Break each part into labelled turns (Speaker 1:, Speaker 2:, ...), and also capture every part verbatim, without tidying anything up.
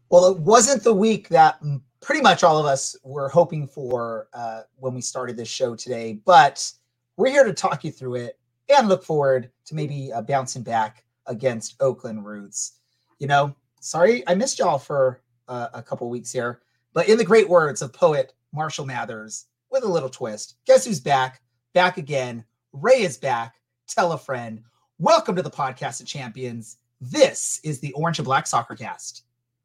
Speaker 1: Well, it wasn't the week that pretty much all of us were hoping for uh, when we started this show today, but we're here to talk you through it and look forward to maybe uh, bouncing back against Oakland Roots. You know, sorry I missed y'all for uh, a couple weeks here, but in the great words of poet Marshall Mathers, with a little twist, guess who's back? Back again. Ray is back. Tell a friend. Welcome to the Podcast of Champions. This is the Orange and Black Soccer Cast.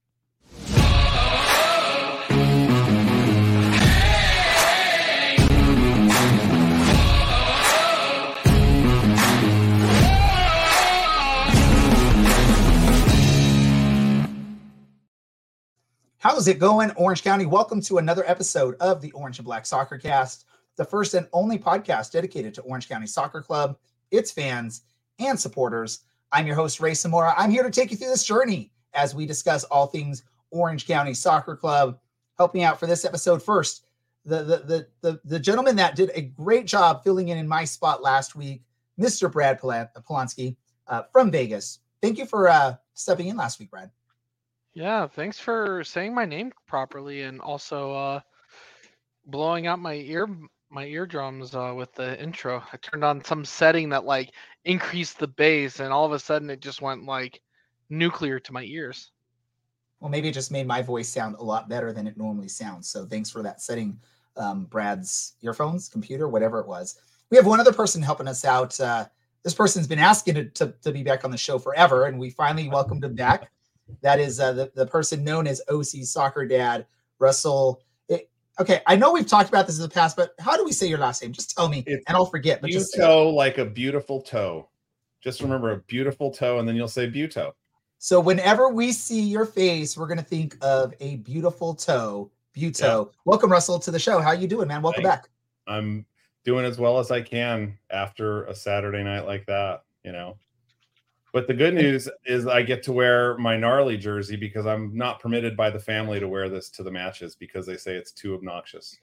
Speaker 1: How's it going, Orange County? Welcome to another episode of the Orange and Black Soccer Cast, the first and only podcast dedicated to Orange County Soccer Club, its fans, and supporters. I'm your host, Ray Zamora. I'm here to take you through this journey as we discuss all things Orange County Soccer Club. Help me out for this episode first. The, the, the, the, the gentleman that did a great job filling in in my spot last week, Mister Brad Polanski uh, from Vegas. Thank you for uh, stepping in last week, Brad.
Speaker 2: Yeah, thanks for saying my name properly and also uh, blowing out my ear my eardrums uh, with the intro. I turned on some setting that like increased the bass, and all of a sudden it just went like nuclear to my ears.
Speaker 1: Well, maybe it just made my voice sound a lot better than it normally sounds. So thanks for that setting, um, Brad's earphones, computer, whatever it was. We have one other person helping us out. Uh, this person's been asking to, to, to be back on the show forever, and we finally welcomed him back. That is uh, the, the person known as O C Soccer Dad, Russell. It, okay, I know we've talked about this in the past, but how do we say your last name? Just tell me,
Speaker 3: it's
Speaker 1: and I'll forget. But just
Speaker 3: Buto, like a beautiful toe. Just remember a beautiful toe, and then you'll say Buto.
Speaker 1: So whenever we see your face, we're going to think of a beautiful toe, Buto. Yeah. Welcome, Russell, to the show. How you doing, man? Welcome
Speaker 3: Thanks.
Speaker 1: back.
Speaker 3: I'm doing as well as I can after a Saturday night like that, you know. But the good news is I get to wear my gnarly jersey because I'm not permitted by the family to wear this to the matches because they say it's too obnoxious.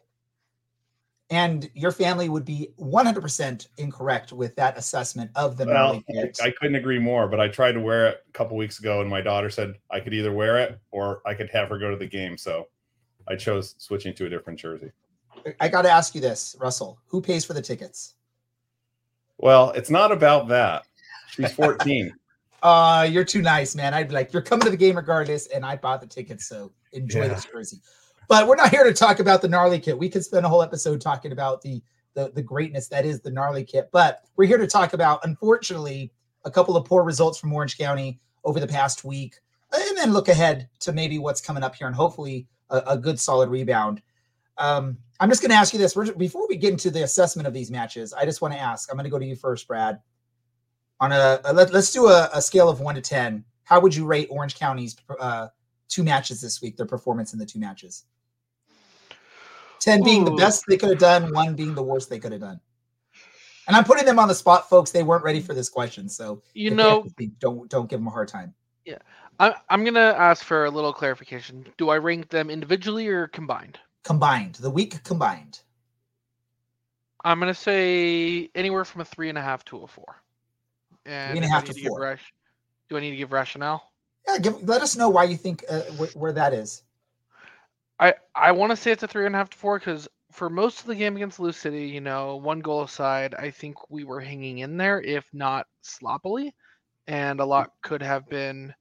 Speaker 1: And your family would be one hundred percent incorrect with that assessment of the
Speaker 3: well,
Speaker 1: gnarly kit.
Speaker 3: I couldn't agree more, but I tried to wear it a couple weeks ago, and my daughter said I could either wear it or I could have her go to the game. So I chose switching to a different jersey.
Speaker 1: I got to ask you this, Russell. Who pays for the tickets?
Speaker 3: Well, it's not about that. She's fourteen.
Speaker 1: Uh, you're too nice, man. I'd be like, you're coming to the game regardless, and I bought the tickets, so enjoy
Speaker 3: Yeah.
Speaker 1: this jersey. But we're not here to talk about the gnarly kit. We could spend a whole episode talking about the, the the greatness that is the gnarly kit. But we're here to talk about, unfortunately, a couple of poor results from Orange County over the past week, and then look ahead to maybe what's coming up here, and hopefully a, a good solid rebound. Um, I'm just going to ask you this. We're, before we get into the assessment of these matches, I just want to ask, I'm going to go to you first, Brad. On a, a let, let's do a, a scale of one to ten. How would you rate Orange County's uh, two matches this week? Their performance in the two matches. Ten being
Speaker 2: Ooh.
Speaker 1: the best they could have done, one being the worst they could have done. And I'm putting them on the spot, folks. They weren't ready for this question, so
Speaker 2: You
Speaker 1: if they
Speaker 2: know,
Speaker 1: have to speak, don't don't give them a hard time.
Speaker 2: yeah, I, I'm gonna ask for a little clarification. Do I rank them individually or combined?
Speaker 1: Combined, the week combined.
Speaker 2: I'm gonna say anywhere from a three and a half to a four. And
Speaker 1: Three and a
Speaker 2: if I
Speaker 1: half
Speaker 2: need
Speaker 1: to
Speaker 2: give
Speaker 1: four.
Speaker 2: rash- do I need to give rationale?
Speaker 1: Yeah, give, let us know why you think uh, wh- where that is.
Speaker 2: I, I want to say it's a three and a half to four because for most of the game against Lou City, you know, one goal aside, I think we were hanging in there, if not sloppily, and a lot could have been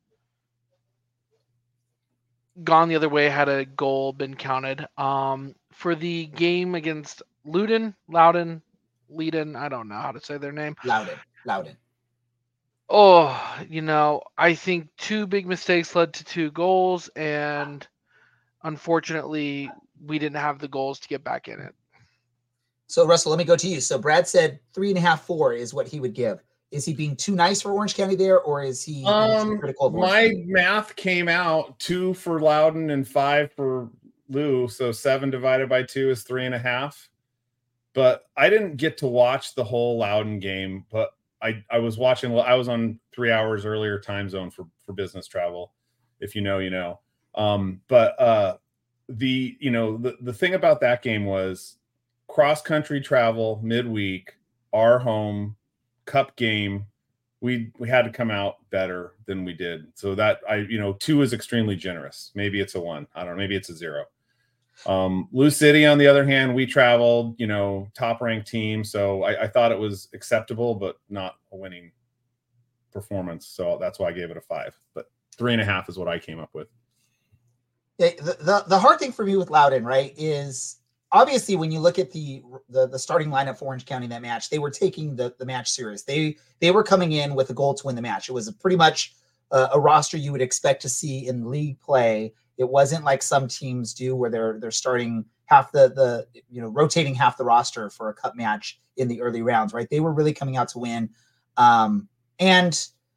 Speaker 2: gone the other way had a goal been counted. Um, for the game against Loudon, Loudon, Leiden, I don't know how to say their name.
Speaker 1: Loudon, Loudon.
Speaker 2: Oh, you know, I think two big mistakes led to two goals, and unfortunately, we didn't have the goals to get back in it.
Speaker 1: So, Russell, let me go to you. So, Brad said three and a half, four is what he would give. Is he being too nice for Orange County there, or is he being too
Speaker 3: Um,
Speaker 1: critical of Orange
Speaker 3: my
Speaker 1: County?
Speaker 3: math came out two for Loudon and five for Lou, so seven divided by two is three and a half. But I didn't get to watch the whole Loudon game, but I, I was watching. I was on three hours earlier time zone for, for business travel. If you know, you know. Um, but uh, the you know the, the thing about that game was cross country travel midweek, our home cup game, we we had to come out better than we did. So that I, you know, two is extremely generous. Maybe it's a one. I don't know. Maybe it's a zero. Um, Lou City, on the other hand, we traveled, you know, top ranked team. So I, I thought it was acceptable, but not a winning performance. So that's why I gave it a five. But three and a half is what I came up with.
Speaker 1: Yeah, the, the, the hard thing for me with Loudon, right, is obviously when you look at the, the the starting lineup for Orange County in that match, they were taking the, the match serious. They they were coming in with a goal to win the match. It was a pretty much uh, a roster you would expect to see in league play. It wasn't like some teams do where they're they're starting half the the you know rotating half the roster for a cup match in the early rounds, right? They were really coming out to win. Um, and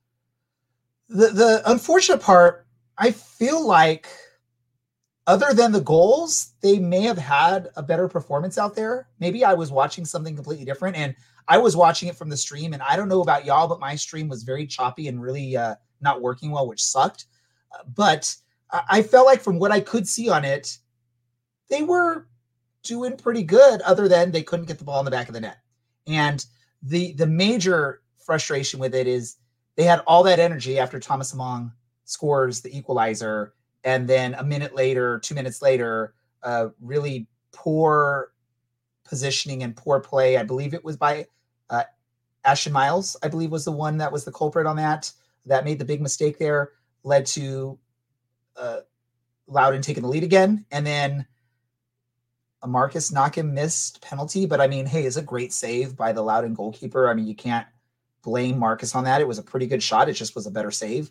Speaker 1: the the unfortunate part, I feel like, other than the goals, they may have had a better performance out there. Maybe I was watching something completely different, and I was watching it from the stream, and I don't know about y'all, but my stream was very choppy and really uh, not working well, which sucked. Uh, but I felt like from what I could see on it, they were doing pretty good, other than they couldn't get the ball in the back of the net. And the the major frustration with it is they had all that energy after Thomas Among scores the equalizer, and then a minute later, two minutes later, uh, really poor positioning and poor play. I believe it was by uh, Ashton Miles, I believe was the one that was the culprit on that, that made the big mistake there, led to uh, Loudon taking the lead again. And then a Marcus Knockham missed penalty, but I mean, hey, it's a great save by the Loudon goalkeeper. I mean, you can't blame Marcus on that. It was a pretty good shot. It just was a better save.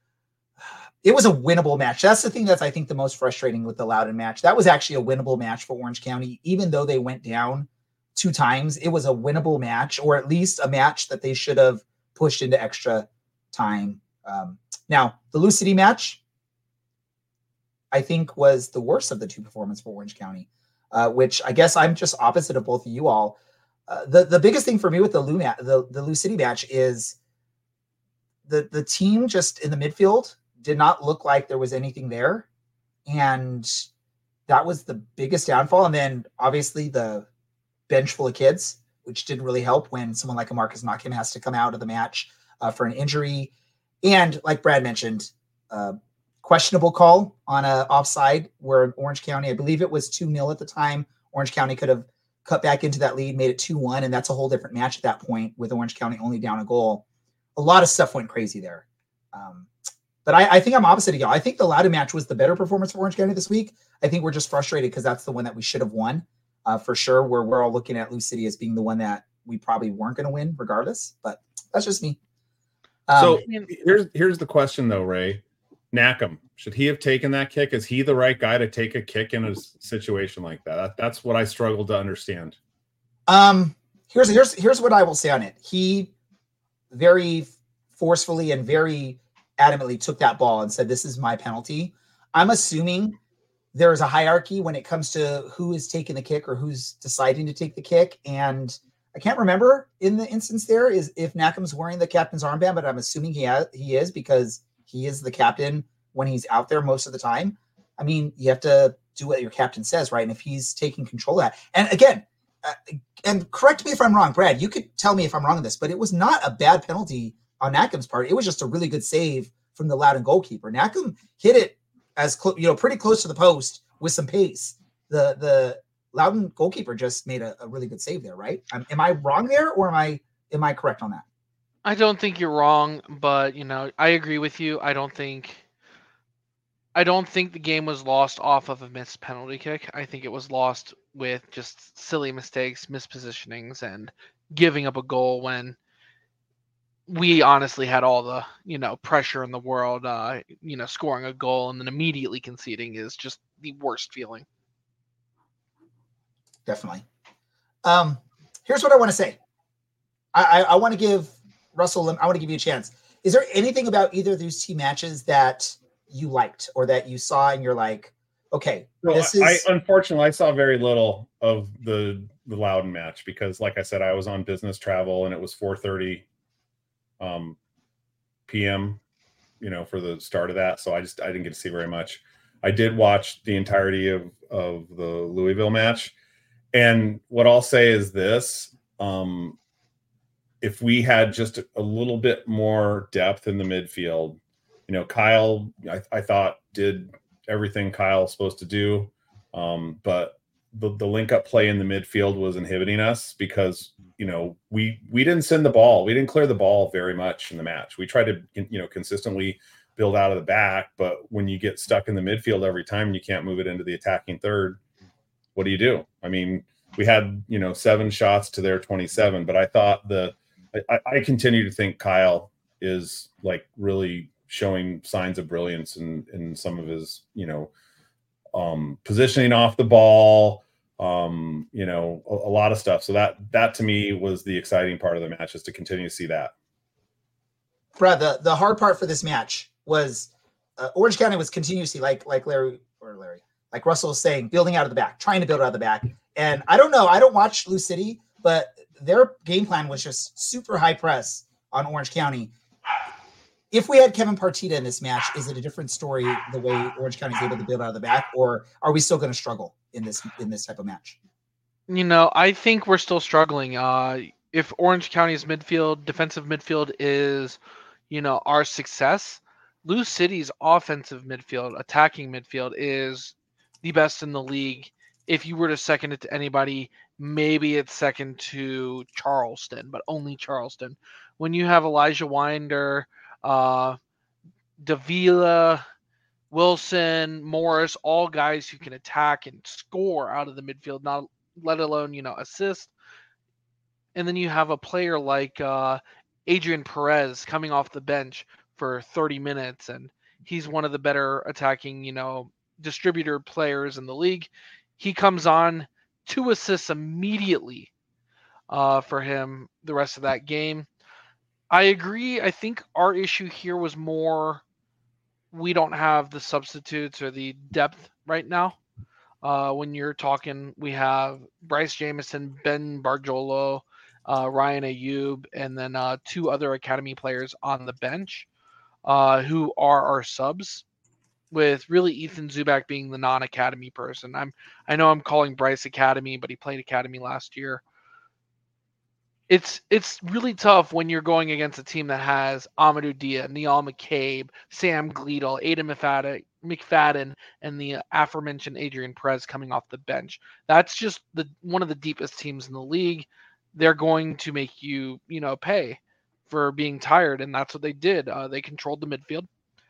Speaker 1: It was a winnable match. That's the thing that's, I think, the most frustrating with the Loudon match. That was actually a winnable match for Orange County. Even though they went down two times, it was a winnable match, or at least a match that they should have pushed into extra time. Um, now, the Lou City match, I think, was the worst of the two performances for Orange County, uh, which I guess I'm just opposite of both of you all. Uh, the, the biggest thing for me with the Lou, ma- the, the Lou City match is the, the team just in the midfield did not look like there was anything there. And that was the biggest downfall. And then obviously the bench full of kids, which didn't really help when someone like a Marcus Knockham has to come out of the match uh, for an injury. And like Brad mentioned, uh, questionable call on a offside where Orange County, I believe it was two nil at the time. Orange County could have cut back into that lead, made it two one. And that's a whole different match at that point with Orange County only down a goal. A lot of stuff went crazy there. Um, But I, I think I'm opposite of y'all. I think the Loudon match was the better performance for Orange County this week. I think we're just frustrated because that's the one that we should have won uh, for sure. Where we're all looking at Lou City as being the one that we probably weren't going to win regardless. But that's just me.
Speaker 3: Um, so here's here's the question though, Ray. Knockham, should he have taken that kick? Is he the right guy to take a kick in a situation like that? that that's what I struggled to understand.
Speaker 1: Um, here's here's here's what I will say on it. He very forcefully and very adamantly took that ball and said, "This is my penalty." I'm assuming there is a hierarchy when it comes to who is taking the kick or who's deciding to take the kick. And I can't remember in the instance there is if Knockham's wearing the captain's armband, but I'm assuming he has, he is because he is the captain when he's out there most of the time. I mean, you have to do what your captain says, right? And if he's taking control of that, and again, uh, and correct me if I'm wrong, Brad, you could tell me if I'm wrong on this, but it was not a bad penalty on Knockham's part. It was just a really good save from the Loudon goalkeeper. Knockham hit it as close, you know, pretty close to the post with some pace. The the Loudon goalkeeper just made a, a really good save there, right? Um, am I wrong there, or am I am I correct on that?
Speaker 2: I don't think you're wrong, but you know, I agree with you. I don't think I don't think the game was lost off of a missed penalty kick. I think it was lost with just silly mistakes, mispositionings, and giving up a goal when we honestly had all the, you know, pressure in the world. Uh, you know, scoring a goal and then immediately conceding is just the worst feeling.
Speaker 1: Definitely. Um, here's what I want to say. I, I, I want to give Russell, I want to give you a chance. Is there anything about either of these two matches that you liked or that you saw and you're like, okay,
Speaker 3: well,
Speaker 1: this is...
Speaker 3: I, unfortunately, I saw very little of the, the Loudon match because, like I said, I was on business travel and it was four thirty um, p m, you know, for the start of that. So I just, I didn't get to see very much. I did watch the entirety of, of the Louisville match. And what I'll say is this, um, if we had just a, a little bit more depth in the midfield, you know, Kyle, I, I thought did everything Kyle's supposed to do. Um, but the, the link up play in the midfield was inhibiting us because, you know, we, we didn't send the ball. We didn't clear the ball very much in the match. We tried to, you know, consistently build out of the back, but when you get stuck in the midfield every time and you can't move it into the attacking third, what do you do? I mean, we had, you know, seven shots to their twenty-seven, but I thought the, I, I continue to think Kyle is like really showing signs of brilliance in, in some of his, you know, um, positioning off the ball, um, you know, a, a lot of stuff. So that, that to me was the exciting part of the match, is to continue to see that.
Speaker 1: Brad, the, the hard part for this match was uh, Orange County was continuously, like, like Larry or Larry, like Russell was saying, building out of the back, trying to build out of the back. And I don't know, I don't watch Lou City, but their game plan was just super high press on Orange County. If we had Kevin Partita in this match, is it a different story the way Orange County is able to build out of the back, or are we still going to struggle in this in this type of match?
Speaker 2: You know, I think we're still struggling. Uh, if Orange County's midfield, defensive midfield is, you know, our success, Lou City's offensive midfield, attacking midfield is the best in the league. If you were to second it to anybody, maybe it's second to Charleston, but only Charleston. When you have Elijah Winder, uh, Davila, Wilson, Morris, all guys who can attack and score out of the midfield, not let alone, you know, assist. And then you have a player like uh, Adrian Perez coming off the bench for thirty minutes, and he's one of the better attacking, you know, distributor players in the league. He comes on, two assists immediately uh, for him the rest of that game. I agree. I think our issue here was more we don't have the substitutes or the depth right now. Uh, when you're talking, we have Bryce Jamison, Ben Barjolo, uh, Ryan Ayub, and then uh, two other academy players on the bench uh, who are our subs, with really Ethan Zubak being the non-academy person. I'm I know I'm calling Bryce academy, but he played academy last year. It's it's really tough when you're going against a team that has Amadou Dia, Neal McCabe, Sam Gleedle, Aiden McFadden, McFadden, and the aforementioned Adrian Perez coming off the bench. That's just the one of the deepest teams in the league. They're going to make you, you know, pay for being tired, and that's what they did. Uh, they controlled the midfield,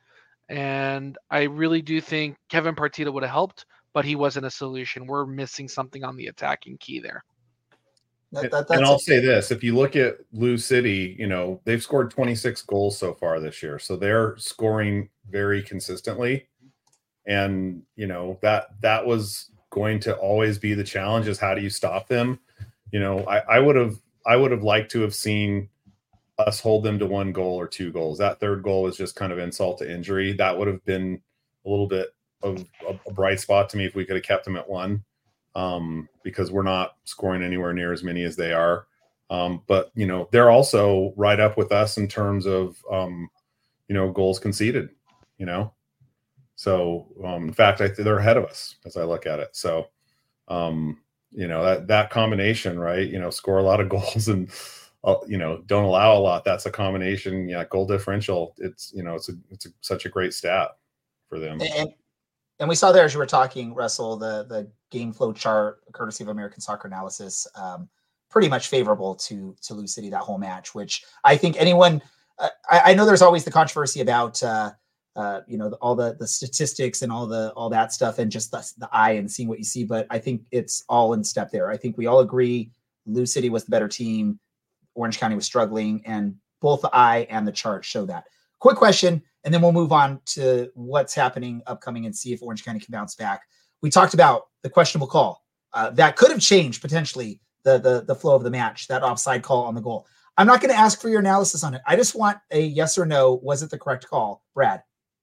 Speaker 2: and I really do think Kevin Partita would have helped, but he wasn't a solution. We're missing something on the attacking key there.
Speaker 1: That, that,
Speaker 3: and I'll
Speaker 1: it.
Speaker 3: say this, if you look at Lou City, you know, they've scored twenty-six goals so far this year. So they're scoring very consistently. And, you know, that that was going to always be the challenge, is how do you stop them? You know, I, I would have I would have liked to have seen us hold them to one goal or two goals. That third goal was just kind of insult to injury. That would have been a little bit of a, a bright spot to me if we could have kept them at one. Um, because we're not scoring anywhere near as many as they are. Um, but, you know, they're also right up with us in terms of, um, you know, goals conceded, you know. So, um, in fact, I think they're ahead of us as I look at it. So, um, you know, that, that combination, right, you know, score a lot of goals and, uh, you know, don't allow a lot. That's a combination, yeah, goal differential. It's, you know, it's a, it's a, such a great stat for them.
Speaker 1: And, and we saw there, as you were talking, Russell, the, the game flow chart, courtesy of American Soccer Analysis, um, pretty much favorable to, to Lou City that whole match, which I think anyone, uh, I, I know there's always the controversy about, uh, uh, you know, the, all the, the statistics and all the, all that stuff and just the, the eye and seeing what you see. But I think it's all in step there. I think we all agree Lou City was the better team. Orange County was struggling, and both the eye and the chart show that. Quick question, and then we'll move on to what's happening upcoming and see if Orange County can bounce back. We talked about the questionable call. Uh, that could have changed potentially the, the, the flow of the match, that offside call on the goal. I'm not going to ask for your analysis on it. I just want a yes or no. Was it the correct call? Brad?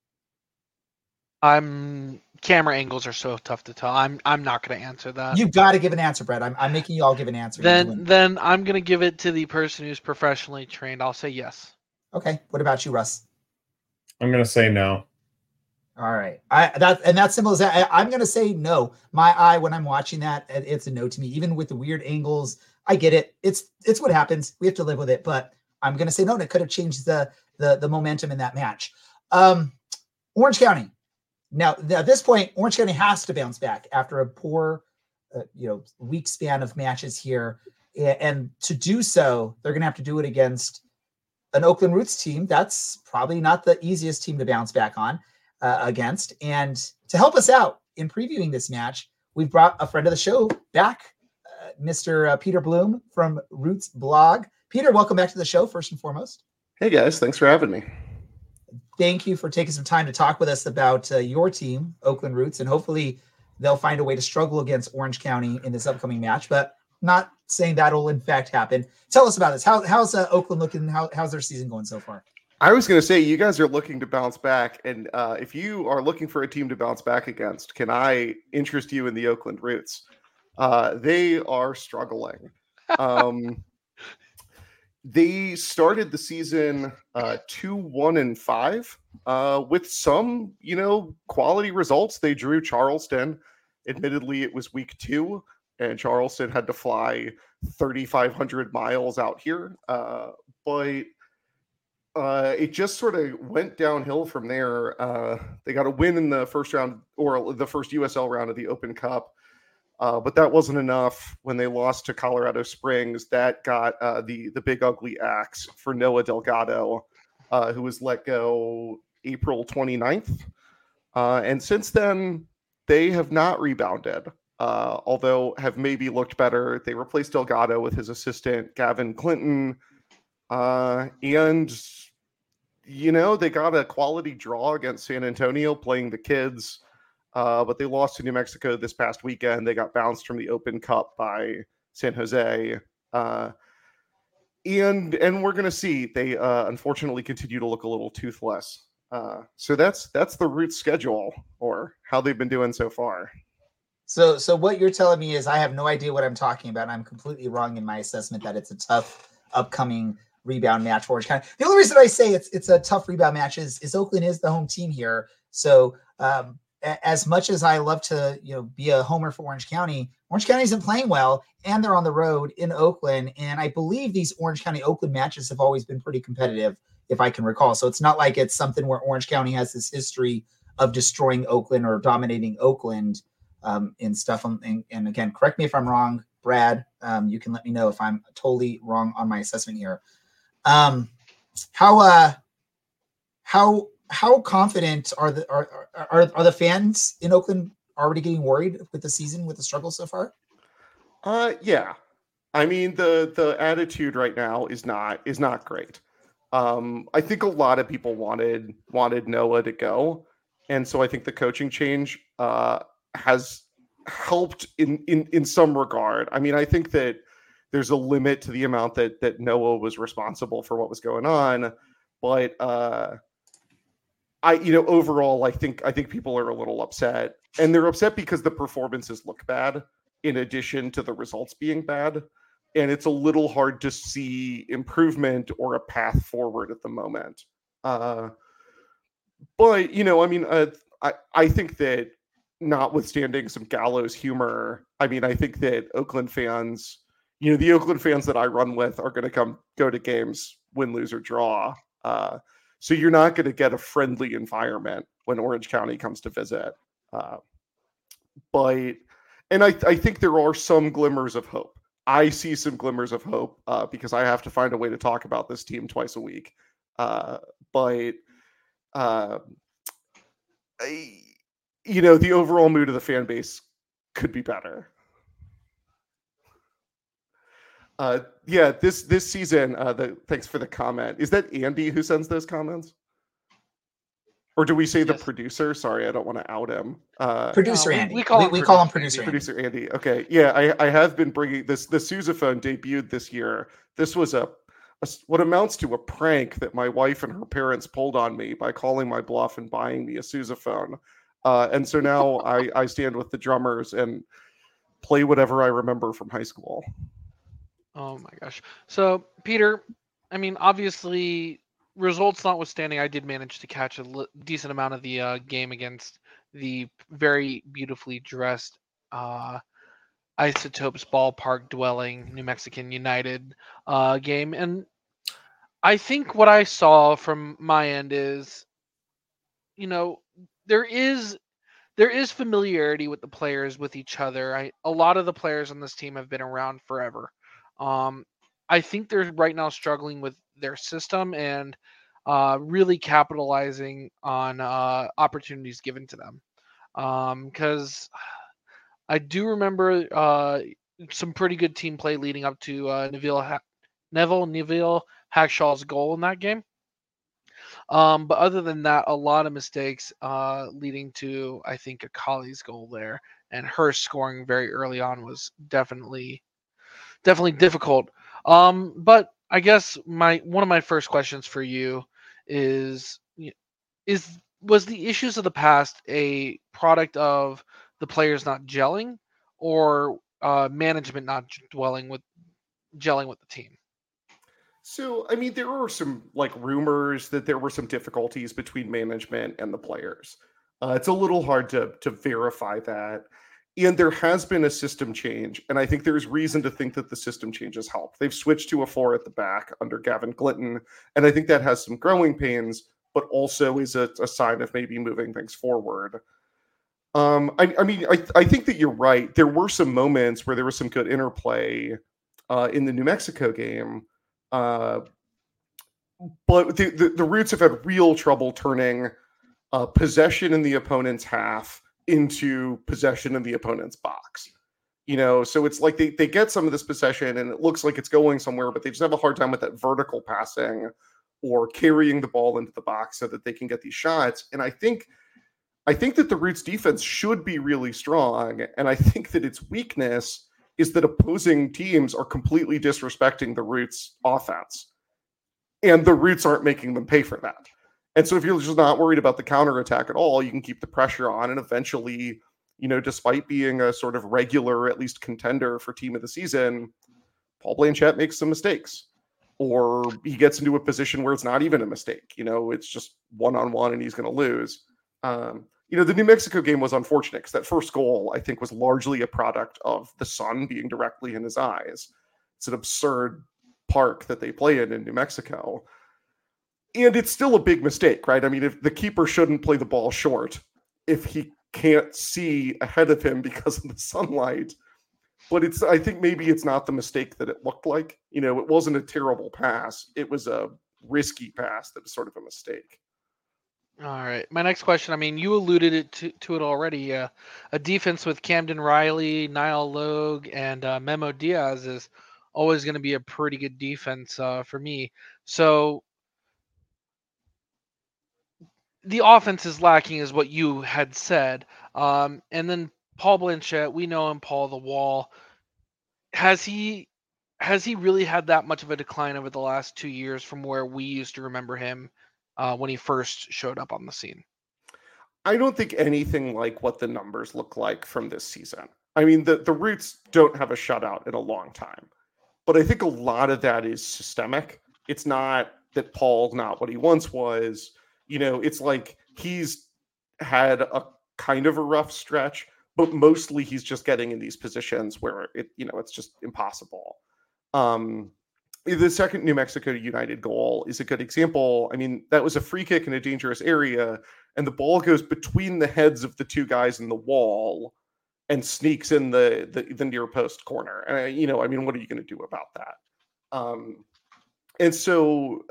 Speaker 2: I'm camera angles are so tough to tell. I'm I'm not going to answer that.
Speaker 1: You've got to give an answer, Brad. I'm, I'm making you all give an answer.
Speaker 2: Then then I'm going to give it to the person who's professionally trained. I'll say yes.
Speaker 1: Okay. What about you, Russ?
Speaker 3: I'm going to say no.
Speaker 1: All right. I that and that's simple as that. I, I'm going to say no. My eye, when I'm watching that, it's a no to me. Even with the weird angles, I get it. It's it's what happens. We have to live with it. But I'm going to say no, and it could have changed the the the momentum in that match. Um, Orange County. Now, at this point, Orange County has to bounce back after a poor, uh, you know, week span of matches here. And to do so, they're going to have to do it against an Oakland Roots team. That's probably not the easiest team to bounce back on uh, against. And to help us out in previewing this match, we've brought a friend of the show back, uh, Mister Uh, Peter Bloom from Roots Blog. Peter, welcome back to the show, first and foremost.
Speaker 4: Hey, guys. Thanks for having me.
Speaker 1: Thank you for taking some time to talk with us about uh, your team, Oakland Roots, and hopefully they'll find a way to struggle against Orange County in this upcoming match, but not saying that'll in fact happen. Tell us about this. How, how's uh, Oakland looking? How, how's their season going so far?
Speaker 4: I was going to say, you guys are looking to bounce back, and uh, if you are looking for a team to bounce back against, can I interest you in the Oakland Roots? Uh, they are struggling. Um, They started the season uh, two, one, and five uh, with some, you know, quality results. They drew Charleston. Admittedly, it was week two, and Charleston had to fly thirty-five hundred miles out here. Uh, but uh, it just sort of went downhill from there. Uh, they got a win in the first round, or the first U S L round of the Open Cup. Uh, but that wasn't enough. When they lost to Colorado Springs, that got uh, the the big ugly axe for Noah Delgado, uh, who was let go April twenty-ninth. Uh, and since then, they have not rebounded, uh, although have maybe looked better. They replaced Delgado with his assistant, Gavin Clinton. Uh, and, you know, they got a quality draw against San Antonio playing the kids. Uh, but they lost to New Mexico this past weekend. They got bounced from the Open Cup by San Jose. Uh, and and we're going to see. They uh, unfortunately continue to look a little toothless. Uh, so that's that's the Roots schedule, or how they've been doing so far.
Speaker 1: So so what you're telling me is I have no idea what I'm talking about. I'm completely wrong in my assessment that it's a tough upcoming rebound match for Orange County. The only reason I say it's it's a tough rebound match is, is Oakland is the home team here. So um, as much as I love to, you know, be a homer for Orange County, Orange County isn't playing well, and they're on the road in Oakland. And I believe these Orange County Oakland matches have always been pretty competitive, if I can recall. So it's not like it's something where Orange County has this history of destroying Oakland or dominating Oakland um, and stuff. And, and again, correct me if I'm wrong, Brad. Um, you can let me know if I'm totally wrong on my assessment here. Um, how uh, how how confident are the are, are are the fans in Oakland already getting worried with the season, with the struggle so far?
Speaker 4: Uh, yeah. I mean, the the attitude right now is not is not great. Um, I think a lot of people wanted wanted Noah to go, and so I think the coaching change uh, has helped in in in some regard. I mean, I think that there's a limit to the amount that that Noah was responsible for what was going on, but uh, I, you know, overall, I think I think people are a little upset, and they're upset because the performances look bad, in addition to the results being bad, and it's a little hard to see improvement or a path forward at the moment. Uh, but you know, I mean, uh, I I think that notwithstanding some gallows humor, I mean, I think that Oakland fans, you know, the Oakland fans that I run with are going to come go to games, win, lose, or draw. Uh, So you're not going to get a friendly environment when Orange County comes to visit. Uh, but, and I, I think there are some glimmers of hope. I see some glimmers of hope uh, because I have to find a way to talk about this team twice a week. Uh, but, uh, I, you know, the overall mood of the fan base could be better. Uh, yeah, this this season, uh, the, thanks for the comment. Is that Andy who sends those comments? Or do we say the
Speaker 2: Yes.
Speaker 4: producer? Sorry, I don't want to out him. Uh,
Speaker 1: Producer
Speaker 2: No, we-
Speaker 1: Andy.
Speaker 2: we call
Speaker 1: we,
Speaker 2: him
Speaker 1: we call him
Speaker 2: Producer
Speaker 1: producer
Speaker 2: Andy.
Speaker 1: Andy.
Speaker 4: producer Andy. Okay, yeah, I, I have been bringing this. The Sousaphone debuted this year. This was a, a what amounts to a prank that my wife and her parents pulled on me by calling my bluff and buying me a Sousaphone. Uh, and so now I, I stand with the drummers and play whatever I remember from high school.
Speaker 2: Oh my gosh. So, Peter, I mean, obviously, results notwithstanding, I did manage to catch a li- decent amount of the uh, game against the very beautifully dressed uh, Isotopes Ballpark dwelling New Mexican United uh, game. And I think what I saw from my end is, you know, there is there is familiarity with the players with each other. I a lot of the players on this team have been around forever. Um, I think they're right now struggling with their system and uh, really capitalizing on uh, opportunities given to them. Because um, I do remember uh, some pretty good team play leading up to uh, Neville ha- Neville Neville Hackshaw's goal in that game. Um, but other than that, a lot of mistakes uh, leading to, I think, Akali's goal there, and her scoring very early on was definitely definitely difficult. Um, but I guess my one of my first questions for you is is was the issues of the past a product of the players not gelling, or uh, management not dwelling with gelling with the team?
Speaker 4: So, I mean, there are some like rumors that there were some difficulties between management and the players. Uh, it's a little hard to to verify that. And there has been a system change, and I think there's reason to think that the system change has helped. They've switched to a four at the back under Gavin Glitton, and I think that has some growing pains, but also is a, a sign of maybe moving things forward. Um, I, I mean, I, I think that you're right. There were some moments where there was some good interplay uh, in the New Mexico game. Uh, but the, the, the Roots have had real trouble turning uh, possession in the opponent's half into possession in the opponent's box. You know, so it's like they, they get some of this possession and it looks like it's going somewhere, but they just have a hard time with that vertical passing or carrying the ball into the box so that they can get these shots. And I think I think that the Roots defense should be really strong. And I think that its weakness is that opposing teams are completely disrespecting the Roots offense. And the Roots aren't making them pay for that. And so if you're just not worried about the counterattack at all, you can keep the pressure on, and eventually, you know, despite being a sort of regular, at least contender for team of the season, Paul Blanchette makes some mistakes, or he gets into a position where it's not even a mistake. You know, it's just one-on-one and he's going to lose. Um, you know, the New Mexico game was unfortunate because that first goal, I think, was largely a product of the sun being directly in his eyes. It's an absurd park that they play in in New Mexico. And it's still a big mistake, right? I mean, if the keeper shouldn't play the ball short if he can't see ahead of him because of the sunlight. But it's, I think maybe it's not the mistake that it looked like. You know, it wasn't a terrible pass. It was a risky pass that was sort of a mistake.
Speaker 2: All right. My next question, I mean, you alluded it to, to it already. Uh, a defense with Camden Riley, Niall Logue, and uh, Memo Diaz is always going to be a pretty good defense uh, for me. So the offense is lacking is what you had said. Um, and then Paul Blanchette, we know him, Paul the Wall. Has he has he really had that much of a decline over the last two years from where we used to remember him uh, when he first showed up on the scene?
Speaker 4: I don't think anything like what the numbers look like from this season. I mean, the, the Roots don't have a shutout in a long time. But I think a lot of that is systemic. It's not that Paul's not what he once was. You know, it's like he's had a kind of a rough stretch, but mostly he's just getting in these positions where it, you know, it's just impossible. Um, the second New Mexico United goal is a good example. I mean, that was a free kick in a dangerous area, and the ball goes between the heads of the two guys in the wall and sneaks in the the, the near post corner. And, uh, you know, I mean, what are you going to do about that? Um, and so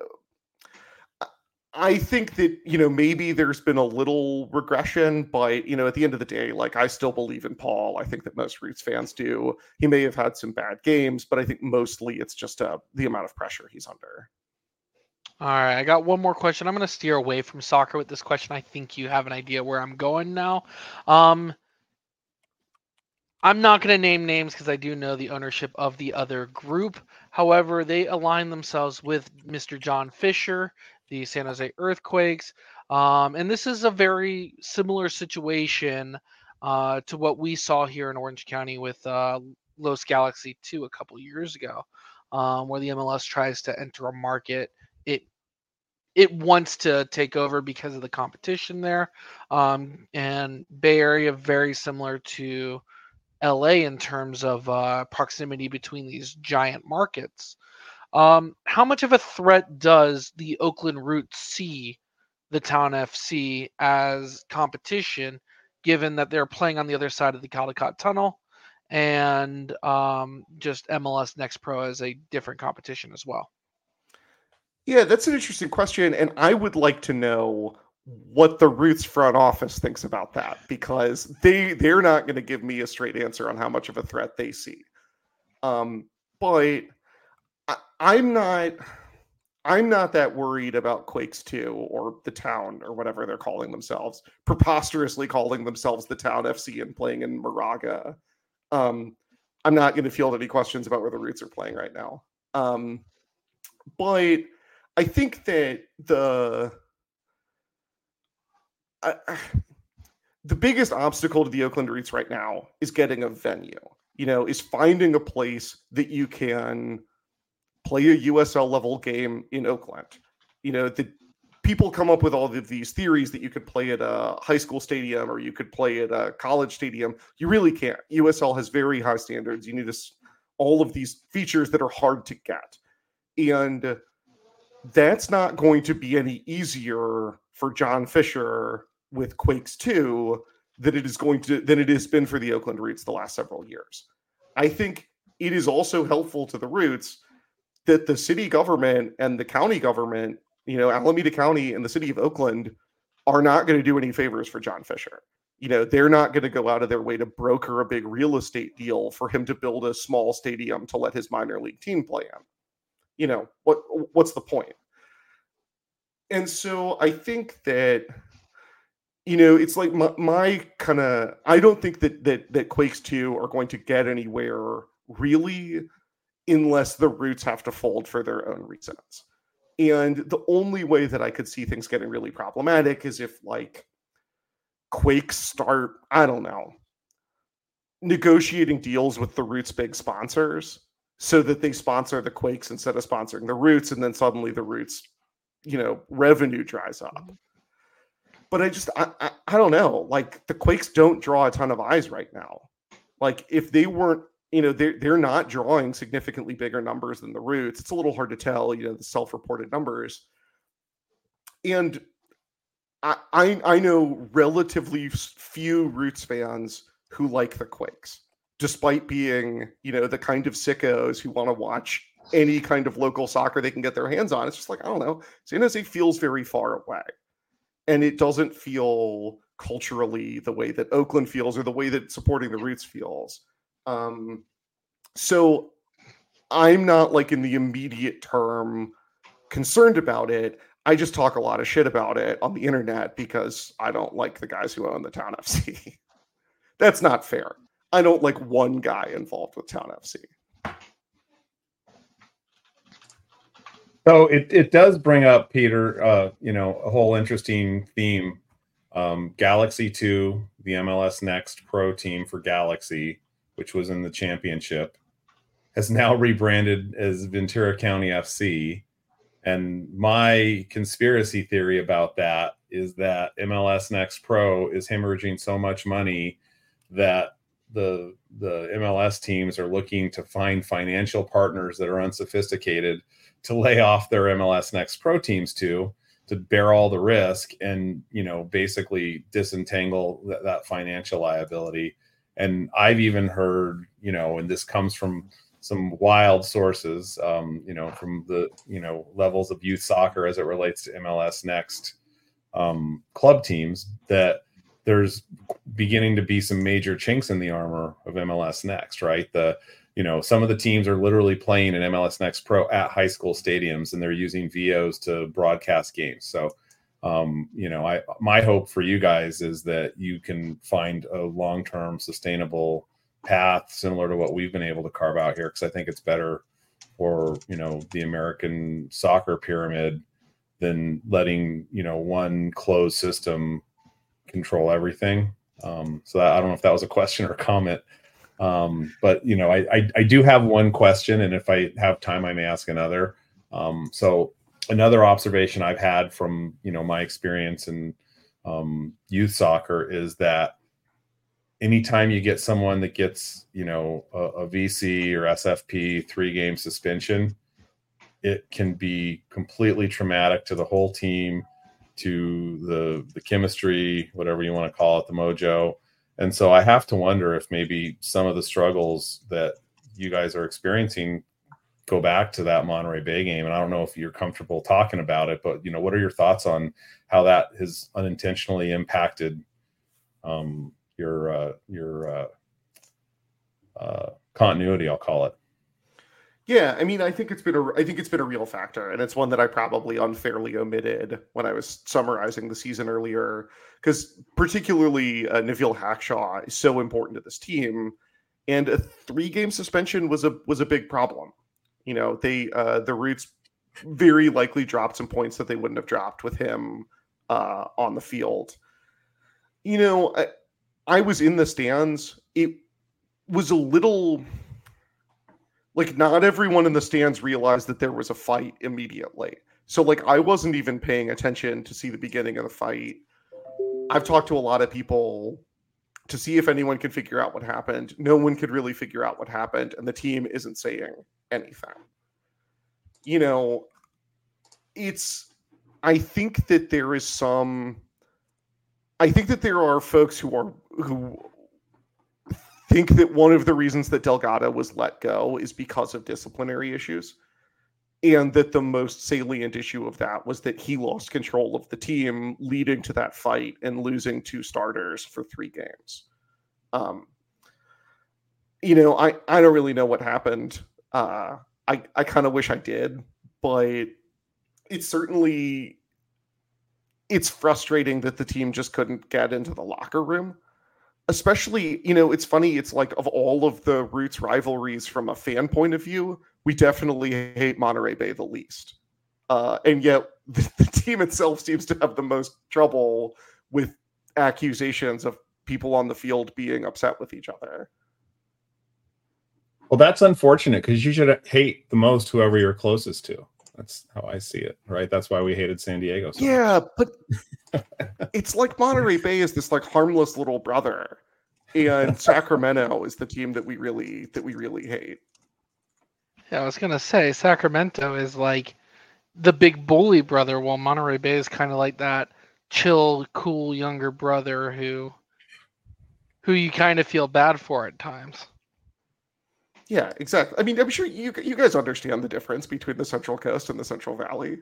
Speaker 4: I think that, you know, maybe there's been a little regression, but, you know, at the end of the day, like, I still believe in Paul. I think that most Roots fans do. He may have had some bad games, but I think mostly it's just uh, the amount of pressure he's under.
Speaker 2: All right, I got one more question. I'm going to steer away from soccer with this question. I think you have an idea where I'm going now. Um, I'm not going to name names because I do know the ownership of the other group. However, they align themselves with Mister John Fisher, the San Jose Earthquakes. Um, and this is a very similar situation uh, to what we saw here in Orange County with uh, Los Galaxy two a couple years ago, um, where the M L S tries to enter a market. It it wants to take over because of the competition there. Um, and Bay Area, very similar to L A in terms of uh, proximity between these giant markets. Um, how much of a threat does the Oakland Roots see the Town F C as competition, given that they're playing on the other side of the Caldecott Tunnel, and um, just M L S Next Pro as a different competition as well?
Speaker 4: Yeah, that's an interesting question, and I would like to know what the Roots front office thinks about that, because they they're not going to give me a straight answer on how much of a threat they see. Um, but I, I'm not I'm not that worried about Quakes two or the Town or whatever they're calling themselves, preposterously calling themselves the Town F C and playing in Moraga. Um, I'm not going to field any questions about where the Roots are playing right now. Um, but I think that the I, the biggest obstacle to the Oakland Roots right now is getting a venue. You know, is finding a place that you can play a U S L level game in Oakland. You know, the people come up with all of these theories that you could play at a high school stadium or you could play at a college stadium. You really can't. U S L has very high standards. You need this, all of these features that are hard to get. And that's not going to be any easier for John Fisher with Quakes two than it is going to than it has been for the Oakland Roots the last several years. I think it is also helpful to the Roots that the city government and the county government, you know, Alameda County and the city of Oakland, are not going to do any favors for John Fisher. You know, they're not going to go out of their way to broker a big real estate deal for him to build a small stadium to let his minor league team play in. You know, what what's the point? And so I think that, you know, it's like my, my kind of, I don't think that, that that Quakes two are going to get anywhere really unless the Roots have to fold for their own reasons. And the only way that I could see things getting really problematic is if, like, Quakes start, I don't know, negotiating deals with the Roots' big sponsors so that they sponsor the Quakes instead of sponsoring the Roots, and then suddenly the Roots, you know, revenue dries up. But I just, I, I, I don't know. Like, the Quakes don't draw a ton of eyes right now. Like, if they weren't, you know, they're, they're not drawing significantly bigger numbers than the Roots. It's a little hard to tell, you know, the self-reported numbers. And I, I, I know relatively few Roots fans who like the Quakes, despite being, you know, the kind of sickos who want to watch any kind of local soccer they can get their hands on. It's just like, I don't know. San Jose feels very far away. And it doesn't feel culturally the way that Oakland feels or the way that supporting the Roots feels. Um, so I'm not, like, in the immediate term concerned about it. I just talk a lot of shit about it on the internet because I don't like the guys who own the Town F C. That's not fair. I don't like one guy involved with Town F C.
Speaker 3: So it, it does bring up, Peter, uh, you know, a whole interesting theme. Um, Galaxy two, the M L S Next Pro team for Galaxy, which was in the championship, has now rebranded as Ventura County F C. And my conspiracy theory about that is that M L S Next Pro is hemorrhaging so much money that the the M L S teams are looking to find financial partners that are unsophisticated to lay off their M L S Next Pro teams to, to bear all the risk and, you know, basically disentangle th- that financial liability. And I've even heard, you know, and this comes from some wild sources, um, you know, from the, you know, levels of youth soccer as it relates to M L S Next um, club teams, that there's beginning to be some major chinks in the armor of M L S Next, right? The, you know, some of the teams are literally playing in M L S Next Pro at high school stadiums, and they're using V Os to broadcast games. So, um, you know, I, my hope for you guys is that you can find a long-term sustainable path similar to what we've been able to carve out here, because I think it's better for, you know, the American soccer pyramid than letting, you know, one closed system control everything. Um, so that, I don't know if that was a question or a comment. Um, but, you know, I, I, I do have one question, and if I have time, I may ask another. Um, so another observation I've had from, you know, my experience in um, youth soccer is that anytime you get someone that gets, you know, a, a V C or S F P three game suspension, it can be completely traumatic to the whole team, to the the chemistry, whatever you want to call it, the mojo. And so I have to wonder if maybe some of the struggles that you guys are experiencing go back to that Monterey Bay game. And I don't know if you're comfortable talking about it, but, you know, what are your thoughts on how that has unintentionally impacted um, your uh, your uh, uh, continuity, I'll call it?
Speaker 4: Yeah, I mean, I think it's been a, I think it's been a real factor, and it's one that I probably unfairly omitted when I was summarizing the season earlier, because particularly uh, Nabil Hackshaw is so important to this team, and a three-game suspension was a was a big problem. You know, they uh, the Roots very likely dropped some points that they wouldn't have dropped with him uh, on the field. You know, I, I was in the stands. It was a little. Like, not everyone in the stands realized that there was a fight immediately. So, like, I wasn't even paying attention to see the beginning of the fight. I've talked to a lot of people to see if anyone could figure out what happened. No one could really figure out what happened, and the team isn't saying anything. You know, it's... I think that there is some... I think that there are folks who are... who think that one of the reasons that Delgado was let go is because of disciplinary issues, and that the most salient issue of that was that he lost control of the team, leading to that fight and losing two starters for three games. Um, you know, I, I don't really know what happened. Uh, I, I kind of wish I did, but it's certainly, it's frustrating that the team just couldn't get into the locker room. Especially, you know, it's funny. It's like, of all of the Roots rivalries from a fan point of view, we definitely hate Monterey Bay the least. Uh, and yet the, the team itself seems to have the most trouble with accusations of people on the field being upset with each other.
Speaker 3: Well, that's unfortunate, because you should hate the most whoever you're closest to. That's how I see it, right? That's why we hated San Diego so
Speaker 4: yeah,
Speaker 3: much.
Speaker 4: But it's like Monterey Bay is this like harmless little brother, and Sacramento is the team that we really that we really hate.
Speaker 2: Yeah, I was gonna say Sacramento is like the big bully brother, while Monterey Bay is kind of like that chill, cool younger brother who who you kind of feel bad for at times.
Speaker 4: Yeah, exactly. I mean, I'm sure you you guys understand the difference between the Central Coast and the Central Valley.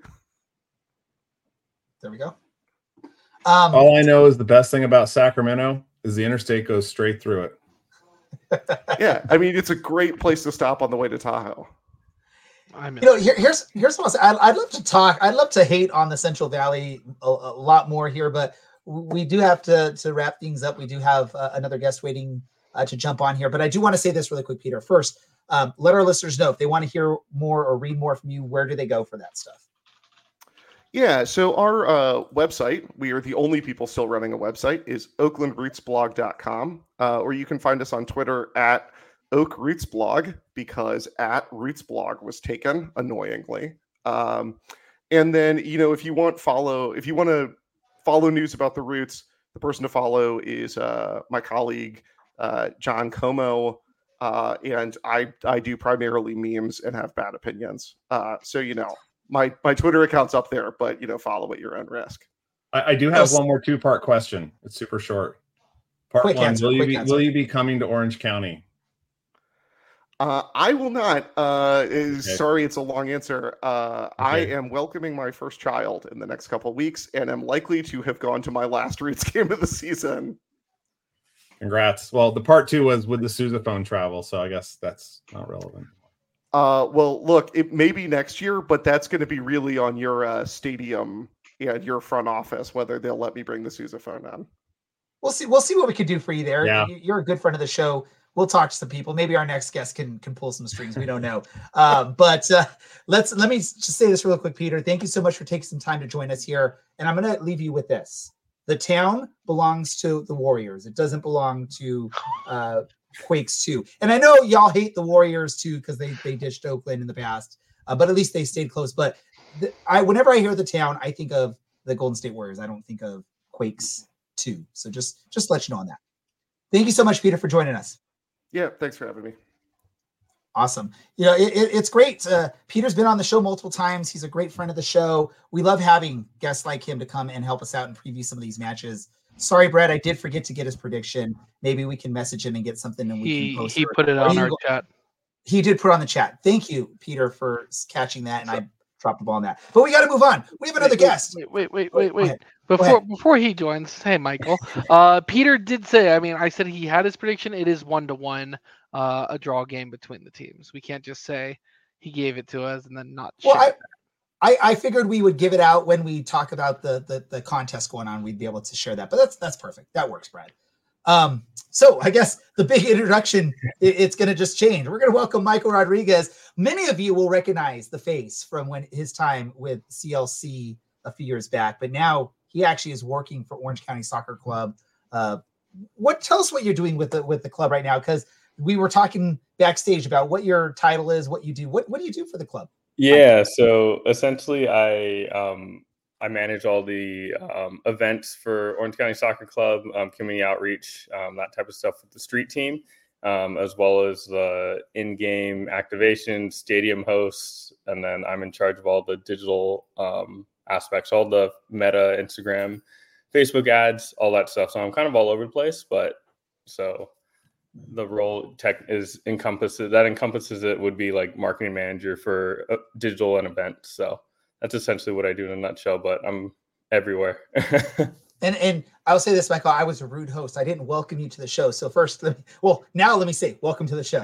Speaker 1: There we go. Um,
Speaker 3: All I know is the best thing about Sacramento is the interstate goes straight through it.
Speaker 4: Yeah, I mean, it's a great place to stop on the way to Tahoe.
Speaker 2: I mean,
Speaker 1: you know, here, here's here's what I'd, I'd love to talk. I'd love to hate on the Central Valley a, a lot more here, but we do have to to wrap things up. We do have uh, another guest waiting uh, to jump on here, but I do want to say this really quick, Peter. First, um, let our listeners know if they want to hear more or read more from you. Where do they go for that stuff?
Speaker 4: Yeah, so our uh, website, we are the only people still running a website, is oakland roots blog dot com, uh, or you can find us on Twitter at oakrootsblog, because at rootsblog was taken, annoyingly. Um, and then, you know, if you want follow, if you want to follow news about the Roots, the person to follow is uh, my colleague, uh, John Como, uh, and I, I do primarily memes and have bad opinions. Uh, so, you know, My my Twitter account's up there, but, you know, follow at your own risk.
Speaker 3: I, I do have one more two part question. It's super short. Part
Speaker 1: Quick
Speaker 3: one:
Speaker 1: answer,
Speaker 3: Will you
Speaker 1: quick
Speaker 3: be
Speaker 1: answer.
Speaker 3: will you be coming to Orange County?
Speaker 4: Uh, I will not. Uh, is,
Speaker 3: Okay.
Speaker 4: Sorry, it's a long answer. Uh, I
Speaker 3: Okay.
Speaker 4: am welcoming my first child in the next couple of weeks, and am likely to have gone to my last Roots game of the season.
Speaker 3: Congrats. Well, the part two was with the Sousaphone travel, so I guess that's not relevant.
Speaker 4: Uh, well, look, it may be next year, but that's going to be really on your uh, stadium and your front office, whether they'll let me bring the Sousaphone on.
Speaker 1: We'll see. We'll see what we can do for you there.
Speaker 3: Yeah.
Speaker 1: You- You're a good friend of the show. We'll talk to some people. Maybe our next guest can can pull some strings. We don't know. Uh, but uh, let's let me just say this real quick, Peter. Thank you so much for taking some time to join us here. And I'm going to leave you with this: the town belongs to the Warriors. It doesn't belong to uh, Quakes too. And I know y'all hate the Warriors too because they they ditched Oakland in the past, uh, but at least they stayed close. But the, I whenever I hear the town, I think of the Golden State Warriors. I don't think of Quakes too. So just just let you know on that. Thank you so much, Peter, for joining us.
Speaker 4: Yeah, thanks for having me.
Speaker 1: Awesome. You know, it, it, it's great. Uh, Peter's been on the show multiple times. He's a great friend of the show. We love having guests like him to come and help us out and preview some of these matches. Sorry, Brett, I did forget to get his prediction. Maybe we can message him and get something and we
Speaker 2: he,
Speaker 1: can post
Speaker 2: He
Speaker 1: it.
Speaker 2: put it
Speaker 1: Or
Speaker 2: on
Speaker 1: you
Speaker 2: our
Speaker 1: go-
Speaker 2: chat.
Speaker 1: He did put it on the chat. Thank you, Peter, for catching that. And I dropped the ball on that. But we got to move on. We have another
Speaker 2: wait,
Speaker 1: guest.
Speaker 2: Wait, wait, wait, wait,
Speaker 1: Go
Speaker 2: wait.
Speaker 1: ahead.
Speaker 2: Before before he joins, hey Michael. Uh, Peter did say. I mean, I said he had his prediction. It is one to one, uh, a draw game between the teams. We can't just say he gave it to us and then not.
Speaker 1: Well,
Speaker 2: share
Speaker 1: I,
Speaker 2: it.
Speaker 1: I, I figured we would give it out when we talk about the, the the contest going on. We'd be able to share that. But that's that's perfect. That works, Brad. Um, so I guess the big introduction, it, it's going to just change. We're going to welcome Michael Rodriguez. Many of you will recognize the face from when his time with C L C a few years back, but now he actually is working for Orange County Soccer Club. Uh, what tell us what you're doing with the with the club right now? Because we were talking backstage about what your title is, what you do. What what do you do for the club?
Speaker 5: Yeah, so essentially, I um, I manage all the um, events for Orange County Soccer Club, um, community outreach, um, that type of stuff with the street team, um, as well as the in-game activation, stadium hosts, and then I'm in charge of all the digital um, aspects, all the Meta, Instagram, Facebook ads, all that stuff. So I'm kind of all over the place, but so the role tech is encompasses that encompasses it would be like marketing manager for uh, digital and events. So that's essentially what I do in a nutshell, but I'm everywhere.
Speaker 1: And and I'll say this, Michael, I was a rude host. I didn't welcome you to the show. So first, let me, well, now let me say, welcome to the show.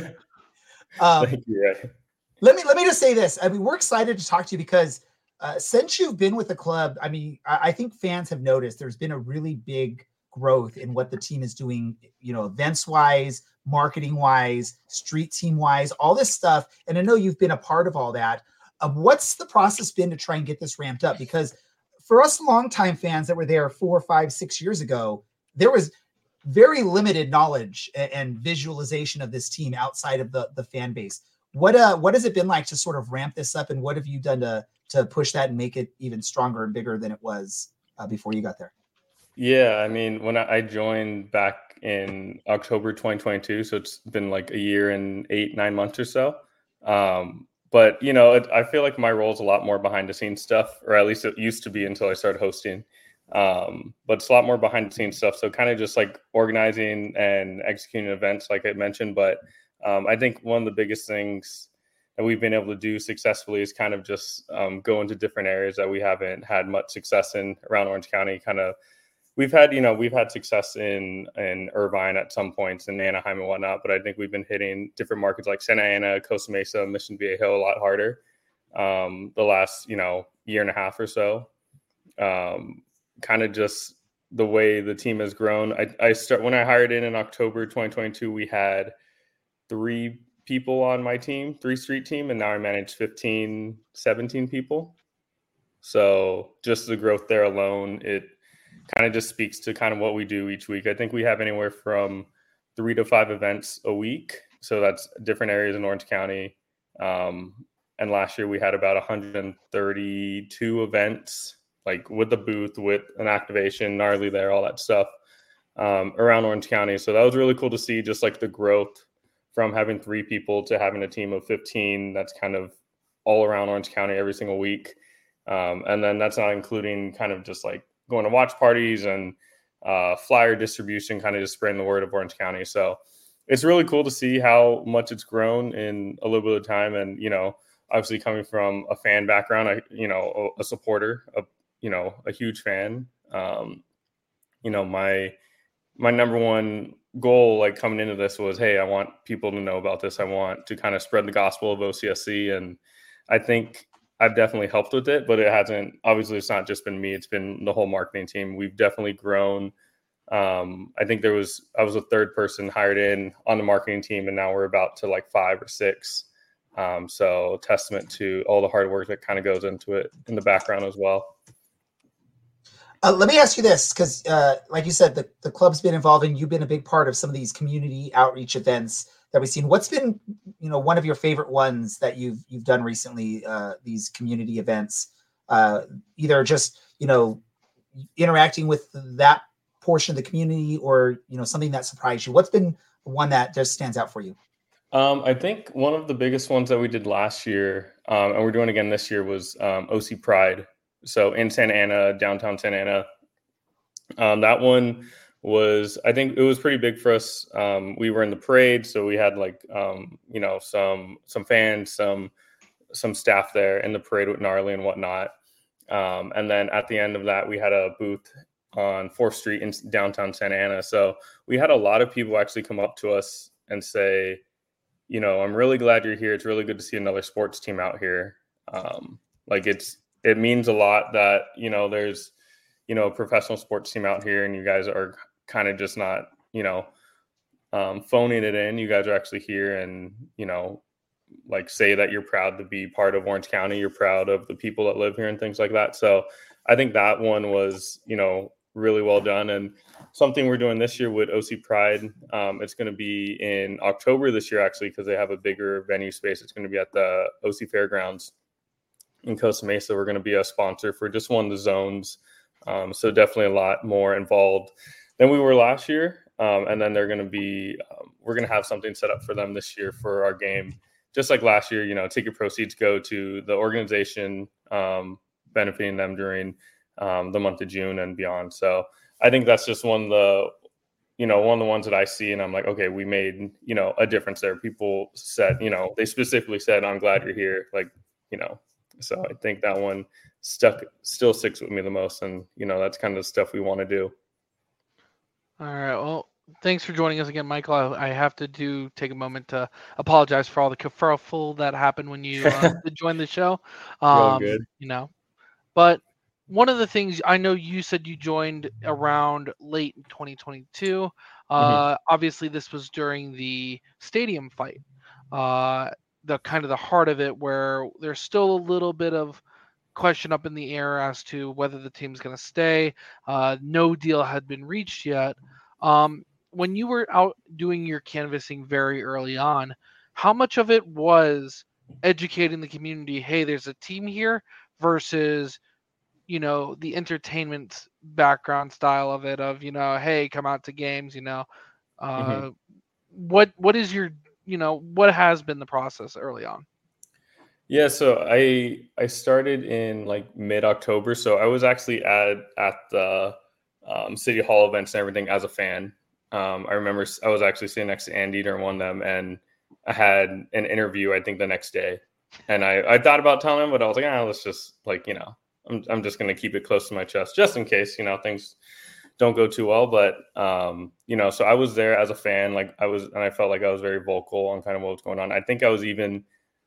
Speaker 1: Um,
Speaker 5: Thank you. Ray.
Speaker 1: let me let me just say this. I mean, we're excited to talk to you because uh, since you've been with the club, I mean, I, I think fans have noticed there's been a really big growth in what the team is doing, you know, events wise, marketing wise, street team wise, all this stuff. And I know you've been a part of all that. Uh, what's the process been to try and get this ramped up? Because for us longtime fans that were there four, five, six years ago, there was very limited knowledge and, and visualization of this team outside of the, the fan base. What uh what has it been like to sort of ramp this up, and what have you done to to push that and make it even stronger and bigger than it was uh, before you got there?
Speaker 5: Yeah, I mean, when I joined back in October twenty twenty-two, so it's been like a year and eight, nine months or so. Um, but, you know, it, I feel like my role is a lot more behind the scenes stuff, or at least it used to be until I started hosting. Um, but it's a lot more behind the scenes stuff. So kind of just like organizing and executing events, like I mentioned. But um, I think one of the biggest things that we've been able to do successfully is kind of just um, go into different areas that we haven't had much success in around Orange County. Kind of, we've had, you know, we've had success in in Irvine at some points, in Anaheim and whatnot. But I think we've been hitting different markets like Santa Ana, Costa Mesa, Mission Viejo a lot harder um, the last, you know, year and a half or so. Um, kind of just the way the team has grown. I, I start when I hired in in October twenty twenty-two, we had three people on my team, three street team, and now I manage fifteen, seventeen people. So just the growth there alone, it kind of just speaks to kind of what we do each week. I think we have anywhere from three to five events a week. So that's different areas in Orange County. Um, and last year we had about one hundred thirty-two events, like with the booth, with an activation, gnarly there, all that stuff um, around Orange County. So that was really cool to see, just like the growth from having three people to having a team of fifteen. That's kind of all around Orange County every single week. Um, and then that's not including kind of just like going to watch parties and uh, flyer distribution, kind of just spreading the word of Orange County. So it's really cool to see how much it's grown in a little bit of time. And, you know, obviously coming from a fan background, I, you know, a, a supporter, a, you know, a huge fan. Um, you know, my, my number one goal, like coming into this was, hey, I want people to know about this. I want to kind of spread the gospel of O C S C. And I think I've definitely helped with it, but it hasn't, obviously it's not just been me. It's been the whole marketing team. We've definitely grown. Um, I think there was, I was a third person hired in on the marketing team, and now we're about to like five or six. Um, so testament to all the hard work that kind of goes into it in the background as well.
Speaker 1: Uh, let me ask you this, because uh, like you said, the, the club's been involved and you've been a big part of some of these community outreach events that we've seen. What's been, you know, one of your favorite ones that you've you've done recently, uh, these community events, uh, either just, you know, interacting with that portion of the community, or you know something that surprised you? What's been one that just stands out for you?
Speaker 5: Um, I think one of the biggest ones that we did last year, um, and we're doing again this year, was um, O C Pride. So in Santa Ana, downtown Santa Ana. Um, that one was, I think it was pretty big for us. Um, we were in the parade, so we had like, um, you know, some some fans, some some staff there in the parade with Gnarly and whatnot. Um, and then at the end of that, we had a booth on fourth Street in downtown Santa Ana. So we had a lot of people actually come up to us and say, you know, I'm really glad you're here. It's really good to see another sports team out here. Um, like it's, it means a lot that, you know, there's, you know, a professional sports team out here and you guys are kind of just not, you know, um, phoning it in. You guys are actually here and, you know, like say that you're proud to be part of Orange County. You're proud of the people that live here and things like that. So I think that one was, you know, really well done, and something we're doing this year with O C Pride. Um, it's going to be in October this year, actually, because they have a bigger venue space. It's going to be at the O C Fairgrounds in Costa Mesa. We're going to be a sponsor for just one of the zones. Um, so definitely a lot more involved than we were last year. Um, and then they're going to be, um, we're going to have something set up for them this year for our game. Just like last year, you know, ticket proceeds go to the organization, um, benefiting them during um, the month of June and beyond. So I think that's just one of the, you know, one of the ones that I see and I'm like, okay, we made, you know, a difference there. People said, you know, they specifically said, I'm glad you're here. Like, you know, so I think that one stuck, still sticks with me the most. And, you know, that's kind of the stuff we want to do.
Speaker 2: All right. Well, thanks for joining us again, Michael. I, I have to do take a moment to apologize for all the kerfuffle that happened when you uh, joined the show. Um,
Speaker 5: good.
Speaker 2: You know, but one of the things I know you said you joined around late in twenty twenty-two. Uh, mm-hmm. Obviously, this was during the stadium fight. Uh, the kind of the heart of it, where there's still a little bit of question up in the air as to whether the team's going to stay. Uh, no deal had been reached yet. Um, when you were out doing your canvassing very early on, how much of it was educating the community, hey, there's a team here, versus, you know, the entertainment background style of it, of, you know, hey, come out to games, you know, uh, mm-hmm. what, what is your, you know, what has been the process early on?
Speaker 5: Yeah, so I I started in like mid-October. So I was actually at at the um, City Hall events and everything as a fan. Um, I remember I was actually sitting next to Andy during one of them, and I had an interview, I think, the next day. And I, I thought about telling him, but I was like, ah, let's just like, you know, I'm I'm just going to keep it close to my chest just in case, you know, things don't go too well. But, um, you know, so I was there as a fan. Like I was, and I felt like I was very vocal on kind of what was going on. I think I was even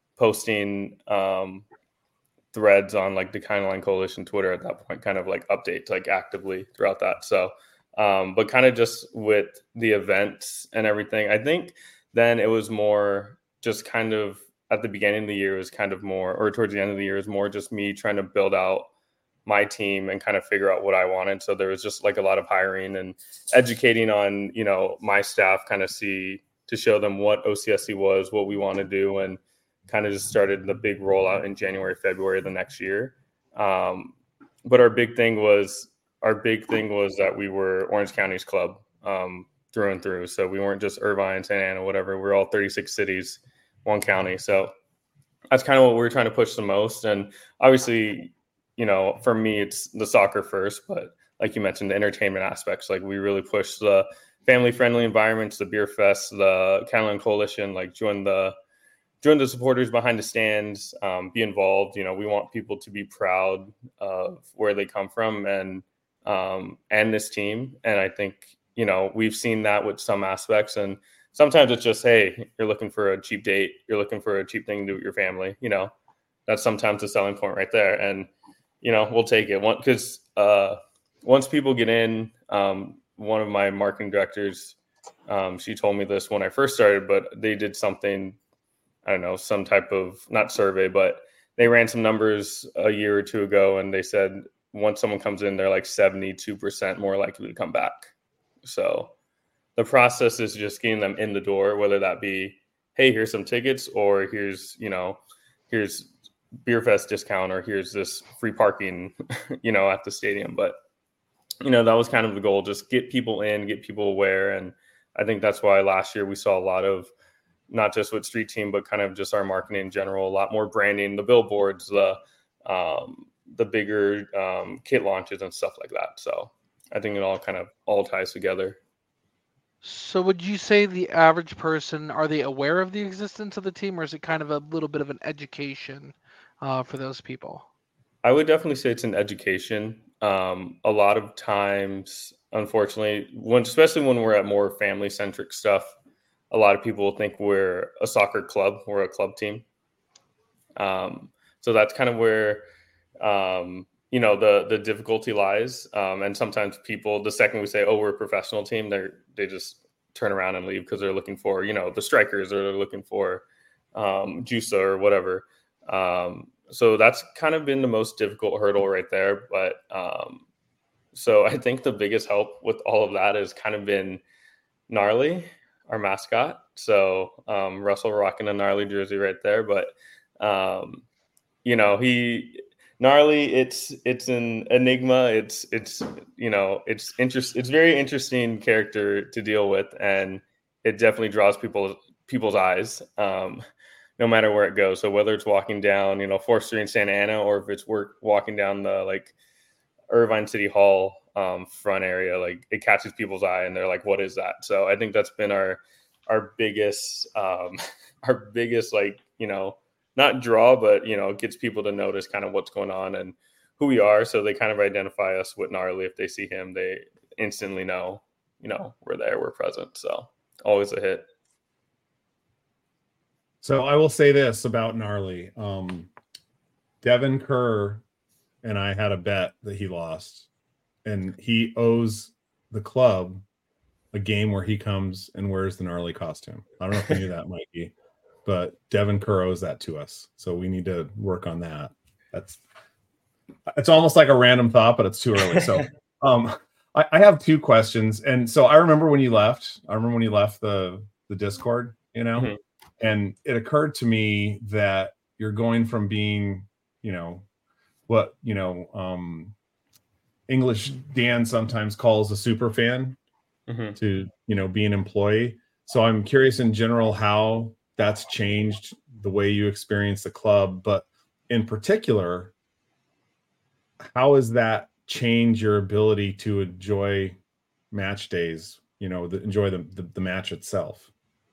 Speaker 5: posting um, threads on like the County Line Coalition Twitter at that point, kind of like updates like actively throughout that. So, um, but kind of just with the events and everything, I think then it was more just kind of at the beginning of the year, it was kind of more, or towards the end of the year, it was more just me trying to build out my team and kind of figure out what I wanted. So there was just like a lot of hiring and educating on, you know, my staff, kind of see to show them what O C S C was, what we want to do, and kind of just started the big rollout in January, February of the next year. Um, but our big thing was, our big thing was that we were Orange County's club um, through and through. So we weren't just Irvine, Santa Ana, whatever. We're all thirty-six cities, one county. So that's kind of what we were trying to push the most. And obviously, you know, for me, it's the soccer first, but like you mentioned, the entertainment aspects, like we really push the family-friendly environments, the beer fest, the County Line Coalition, like join the join the supporters behind the stands, um, be involved. You know, we want people to be proud of where they come from and um, and this team. And I think, you know, we've seen that with some aspects. And sometimes it's just, hey, you're looking for a cheap date. You're looking for a cheap thing to do with your family. You know, that's sometimes the selling point right there. And, you know, we'll take it. One, because uh, once people get in, um, one of my marketing directors, um, she told me this when I first started, but they did something, I don't know, some type of, not survey, but they ran some numbers a year or two ago, and they said once someone comes in, they're like seventy-two percent more likely to come back. So the process is just getting them in the door, whether that be, hey, here's some tickets, or here's, you know, here's Beer Fest discount, or here's this free parking, you know, at the stadium. But you know, that was kind of the goal, just get people in, get people aware. And I think that's why last year we saw a lot of, not just with Street Team, but kind of just our marketing in general, a lot more branding, the billboards, the um, the bigger um, kit launches and stuff like that. So I think it all kind of all ties together.
Speaker 2: So would you say the average person, are they aware of the existence of the team, or is it kind of a little bit of an education uh, for those people?
Speaker 5: I would definitely say it's an education. Um, a lot of times, unfortunately, when especially when we're at more family-centric stuff, a lot of people think we're a soccer club, we're a club team. Um, so that's kind of where, um, you know, the the difficulty lies. Um, and sometimes people, the second we say, oh, we're a professional team, they they just turn around and leave because they're looking for, you know, the strikers, or they're looking for um, Juica or whatever. Um, so that's kind of been the most difficult hurdle right there. But um, so I think the biggest help with all of that has kind of been Gnarly, our mascot. So um, Russell rocking a Gnarly jersey right there. But, um, you know, he Gnarly, it's it's an enigma. It's, it's you know, it's interest. It's very interesting character to deal with. And it definitely draws people people's eyes. Um no matter where it goes. So whether it's walking down, you know, fourth Street in Santa Ana, or if it's work walking down the like Irvine City Hall um, front area, like it catches people's eye and they're like, what is that? So I think that's been our, our biggest, um, our biggest, like, you know, not draw, but, you know, gets people to notice kind of what's going on and who we are. So they kind of identify us with Gnarly. If they see him, they instantly know, you know, we're there, we're present. So always a hit.
Speaker 3: So I will say this about Gnarly. Um, Devin Kerr and I had a bet that he lost, and he owes the club a game where he comes and wears the Gnarly costume. I don't know if you knew that, Mikey, but Devin Kerr owes that to us. So we need to work on that. That's it's almost like a random thought, but it's too early. So um, I, I have two questions. And so I remember when you left, I remember when you left the, the Discord, you know, mm-hmm. And it occurred to me that you're going from being, you know, what, you know, um, English Dan sometimes calls a super fan mm-hmm. to, you know, be an employee. So I'm curious in general how that's changed the way you experience the club, but in particular, how has that changed your ability to enjoy match days, you know, the, enjoy the, the, the match itself?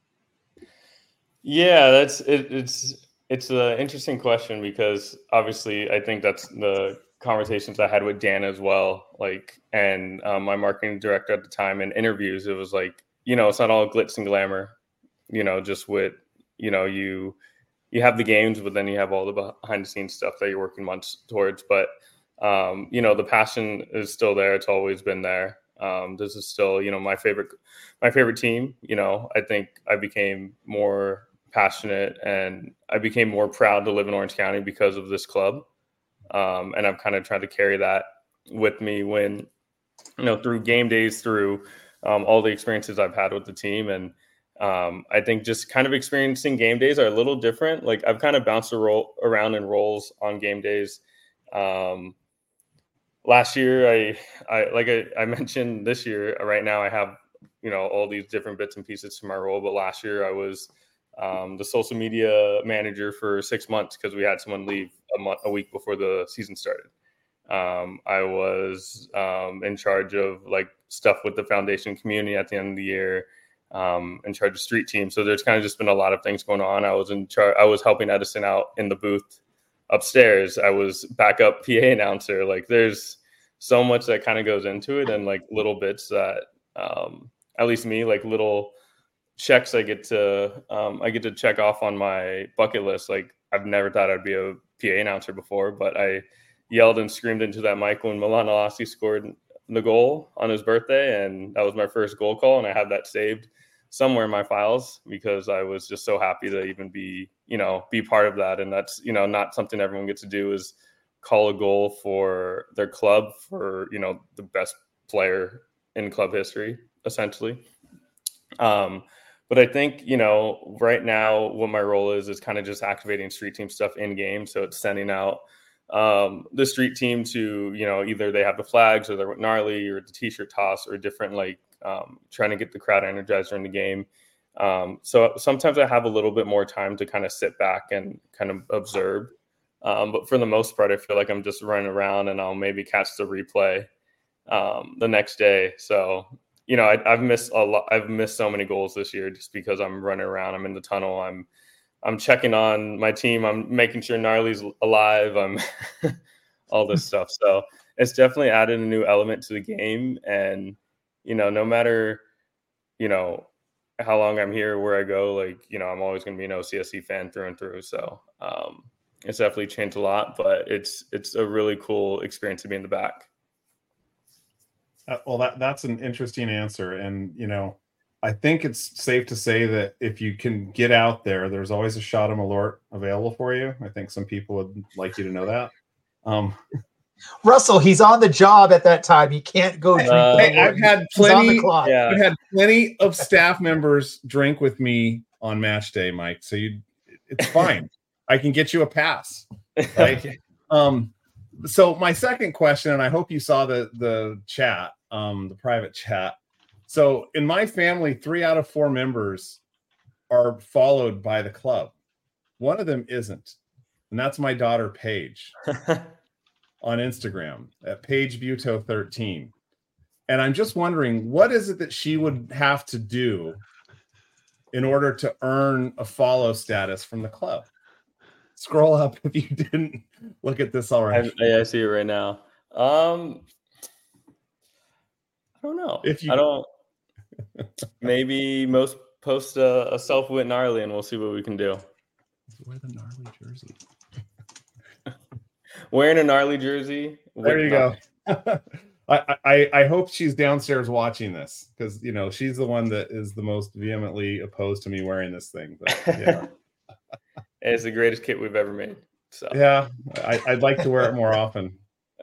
Speaker 5: Yeah, that's it, it's it's an interesting question because obviously I think that's the conversations I had with Dan as well. Like, and um, my marketing director at the time in interviews, it was like, you know, it's not all glitz and glamour, you know, just with, you know, you you have the games, but then you have all the behind the scenes stuff that you're working months towards. But um, you know, the passion is still there. It's always been there. Um, this is still, you know, my favorite my favorite team. You know, I think I became more passionate and I became more proud to live in Orange County because of this club. Um, and I've kind of tried to carry that with me when, you know, through game days, through um, all the experiences I've had with the team. And um, I think just kind of experiencing game days are a little different. Like I've kind of bounced a role around in roles on game days. Um, last year, I, I like I, I mentioned this year, right now I have, you know, all these different bits and pieces to my role. But last year I was um, the social media manager for six months because we had someone leave a month, a week before the season started. Um, I was um, in charge of like stuff with the foundation community at the end of the year, um, in charge of street team. So there's kind of just been a lot of things going on. I was in charge. I was helping Edison out in the booth upstairs. I was backup P A announcer. Like there's so much that kind of goes into it, and like little bits that, um, at least me, like little checks I get to, um, I get to check off on my bucket list. Like I've never thought I'd be a P A announcer before, but I yelled and screamed into that mic when Milan Alassi scored the goal on his birthday. And that was my first goal call. And I have that saved somewhere in my files because I was just so happy to even be, you know, be part of that. And that's, you know, not something everyone gets to do, is call a goal for their club for, you know, the best player in club history, essentially. Um, but I think, you know, right now what my role is, is kind of just activating street team stuff in game. So it's sending out um, the street team to, you know, either they have the flags or they're gnarly or the t-shirt toss or different, like um, trying to get the crowd energized during the game. Um, so sometimes I have a little bit more time to kind of sit back and kind of observe. Um, but for the most part, I feel like I'm just running around and I'll maybe catch the replay um, the next day. So, you know, I, I've missed a lot. I've missed so many goals this year just because I'm running around. I'm in the tunnel. I'm, I'm checking on my team. I'm making sure Gnarly's alive. I'm all this stuff. So it's definitely added a new element to the game. And, you know, no matter, you know, how long I'm here, where I go, like, you know, I'm always going to be an O C S E fan through and through. So um, it's definitely changed a lot, but it's, it's a really cool experience to be in the back.
Speaker 3: Uh, well, that that's an interesting answer. And, you know, I think it's safe to say that if you can get out there, there's always a shot of Malort available for you. I think some people would like you to know that. Um,
Speaker 1: Russell, he's on the job at that time. He can't go drink.
Speaker 5: Uh,
Speaker 3: hey, I've had
Speaker 1: He's on the
Speaker 3: plenty.
Speaker 1: clock.
Speaker 5: Yeah.
Speaker 3: I've had plenty of staff members drink with me on match day, Mike. So you, it's fine. I can get you a pass. Right.
Speaker 5: Okay.
Speaker 3: Um, so my second question, and I hope you saw the the chat, um, the private chat. So in my family, three out of four members are followed by the club. One of them isn't, and that's my daughter Paige on Instagram at Paige Buto thirteen. And I'm just wondering, what is it that she would have to do in order to earn a follow status from the club? Scroll up if you didn't look at this already.
Speaker 5: I, I see it right now. Um, I don't know.
Speaker 3: If you,
Speaker 5: I don't. Maybe most post a, a self with Gnarly, and we'll see what we can do.
Speaker 3: wear the gnarly jersey.
Speaker 5: Wearing a Gnarly jersey.
Speaker 3: There you go. I, I I hope she's downstairs watching this because you know she's the one that is the most vehemently opposed to me wearing this thing. But yeah,
Speaker 5: it's the greatest kit we've ever made. So
Speaker 3: yeah, I, I'd like to wear it more often.